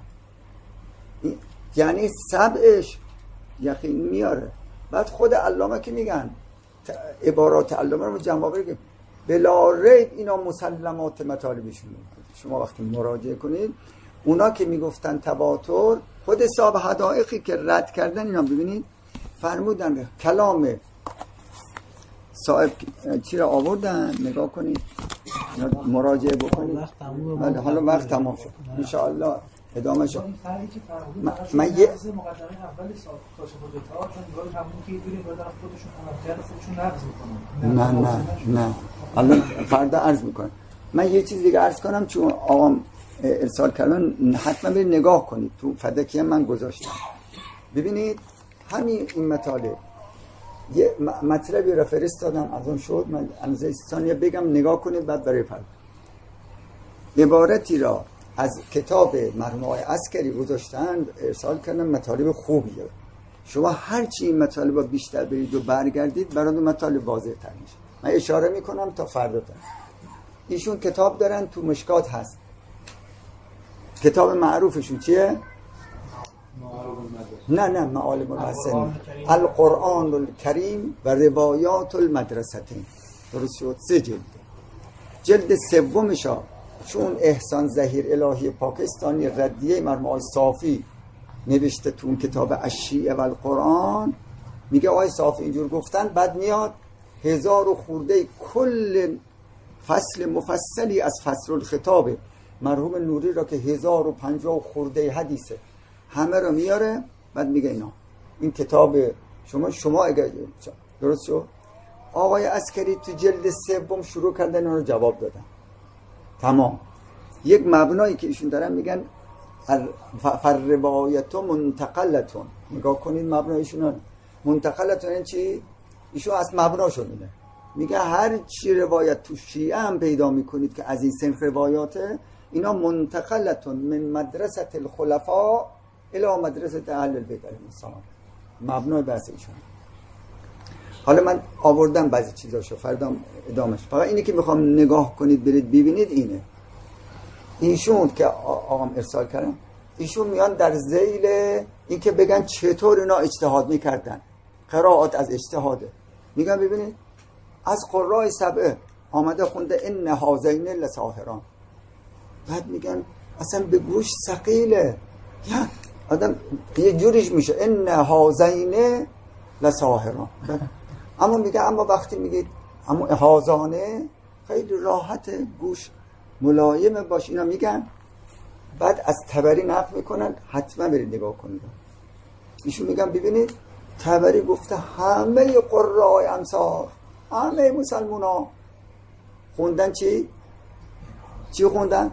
یعنی سبعش یقین میاره. بعد خود علامه که میگن عبارات علامه رو جمع بگیم بلا ریب اینا مسلمات مطالبشون. شما وقتی مراجعه کنید اونا که میگفتن تواتر خود صاحب حدائقی که رد کردن اینا ببینید فرمودن کلام صاحب چی را آوردن نگاه کنید مراجعه بکنید. حالا وقت تمام شد ان شاء الله ادامه شد. من یه مقدمه اولی کاشف القطاع چون نگاه همون که یه داره خودشون عملکرد خودشون نقض میکنن. نه الان فردا عرض میکنم. من یه چیز دیگه عرض کنم چون آقام ارسال کردن حتما برید نگاه کنید تو فدکیه من گذاشتم. ببینید همین این مطالب یه مطلبی را فرستادم از اون شد من اندازه ثانیه بگم نگاه کنید بعد برای فردا. عبارتی را از کتاب مرحوم آقای عسکری گذاشتند ارسال کردن مطالب خوبیه. شما هرچی این مطالب را بیشتر برید و برگردید برای مطالب واضح تر میشه. من اشاره میکنم تا فردا تر. ایشون کتاب دارن تو مشکات هست. کتاب معروفشون چیه؟ نه معالم المحسن القرآن الکریم و روایات المدرستین. درست شد؟ 3 جلد. جلد سومشا چون احسان ظهیر الهی پاکستانی ردیه مرحوم آقای صافی نوشته تو اون کتاب الشیعه و القرآن میگه آقای صافی اینجور گفتن بعد میاد 1000 و خورده کل فصل مفصلی از فصل الخطاب مرحوم نوری را که 1050 و خورده حدیثه همه رو میاره بعد میگه اینا این کتاب شما اگر درست شد. آقای عسکری تو جلد سوم شروع کردن اون رو جواب دادن. تمام. یک مبنایی که ایشون دارن میگن فالروایت منتقلتون. نگاه کنید مبنایشون منتقلتون این چی؟ ایشون از مبناشون میگه هر چی روایت تو شیعه هم پیدا میکنید که از این سنخ روایاته اینا منتقلتون من مدرسه الخلفاء الی مدرسه اهل البیت علیهم السلام. مبنای بحث ایشون. حالا من آوردم بعضی چیزاشو فردا ادامش. فقط اینی که میخوام نگاه کنید برید ببینید اینه. ایشون که آقام ارسال کردم ایشون میان در ذیل این که بگن چطور اینا اجتهاد میکردن قرائت از اجتهاده میگن ببینید از قرای سبعه آمده خونده ان هذین لساحران. بعد میگن اصلا به گوش ثقیله یا آدم یه جوریش میشه ان هذین لساحران. اما میگه اما وقتی میگید اما هازانه خیلی راحت گوش ملایم باش اینا میگن. بعد از طبری نقل میکنن حتما برید نگاه کنید. ایشون میگن ببینید طبری گفته همه قرای امصار همه مسلمان ها خوندن چی خوندن؟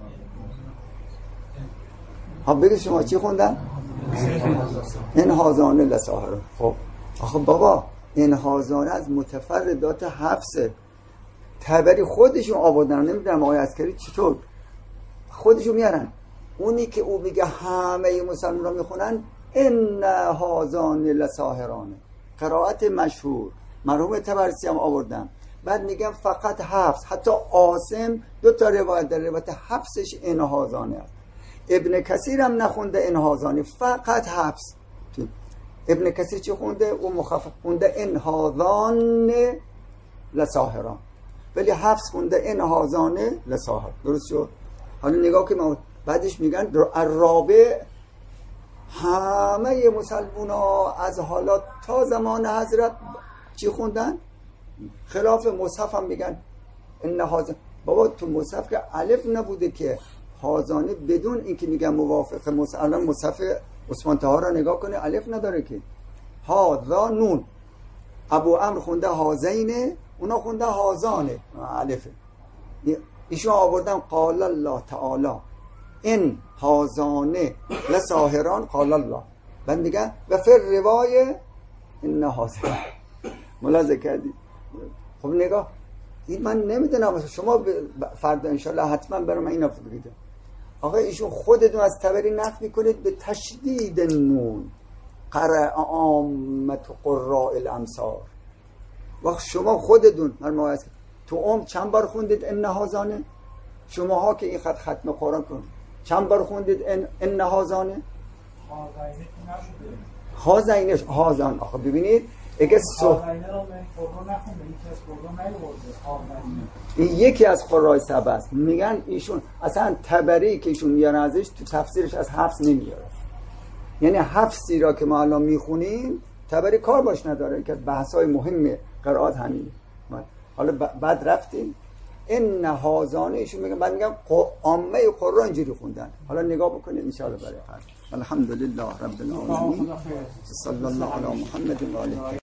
ها بگید شما چی خوندن؟ انهازانه لساحران. خب آخه بابا انهازانه از متفردات حفظه. طبری خودشون آوردن. نمیدونم آقای عسکری چطور خودشون میارن. اونی که او میگه همه مسلمان را میخونن ان هازان لساحرانه قرائت مشهور مرحوم طبرسی هم آوردن. بعد میگن فقط حفظ. حتی عاصم 2 تا روایت در روایت حفظش ان هازانه است. ابن کثیر هم نخونده ان هازانه فقط حفظ. ابن کثیر چی خونده؟ او مخفف خونده ان هازان لساحران ولی حفظ خونده ان هازان لساحر. درست شد؟ حالا نگاه که ما بعدش میگن الرابع همه مسلمان ها از حالات تا زمان حضرت چی خوندن؟ خلاف مصحف هم میگن ان هازانه. بابا تو مصحف که الف نبوده که هازانه، بدون اینکه میگن موافق مصحف. الان مصحف عثمان طاها را نگاه کنه الف نداره که، هازا نون. ابو عمرو خونده هازینه، اونا خونده هازانه الفه. ایشون آوردن قال الله تعالی این هازانه لساهران قال الله، بعد میگن و فر روایه این هازانه. ملاحظه کردی؟ خب نگاه، این من نمیدونم، شما فردا انشالله حتما برام اینا بگید. آقا ایشون خودتون از تبری نقل میکنید به تشدید نون، قرأ عامت قراء الامصار. وقت شما خودتون تو چند بار خوندید ان هازانه؟ شماها که این ختم قرآن کنید چند بار خوندید ان هازانه؟ هازینه هازان. آخه ببینید اگه این یکی از قراء سبع است. میگن ایشون اصلا تبری که ایشون میاره ازش تو تفسیرش از حفظ نمیاره. یعنی حفظی را که ما الان میخونیم تبری کار باش نداره که بحث‌های مهم قرائت همینه. حالا بعد رفتیم این هازانه ایشون میگن، بعد میگم عامه قرآن اینجوری خوندن. حالا نگاه بکنید ان شاء الله برای الحمدلله رب العالمین صلی الله علی محمد و آله.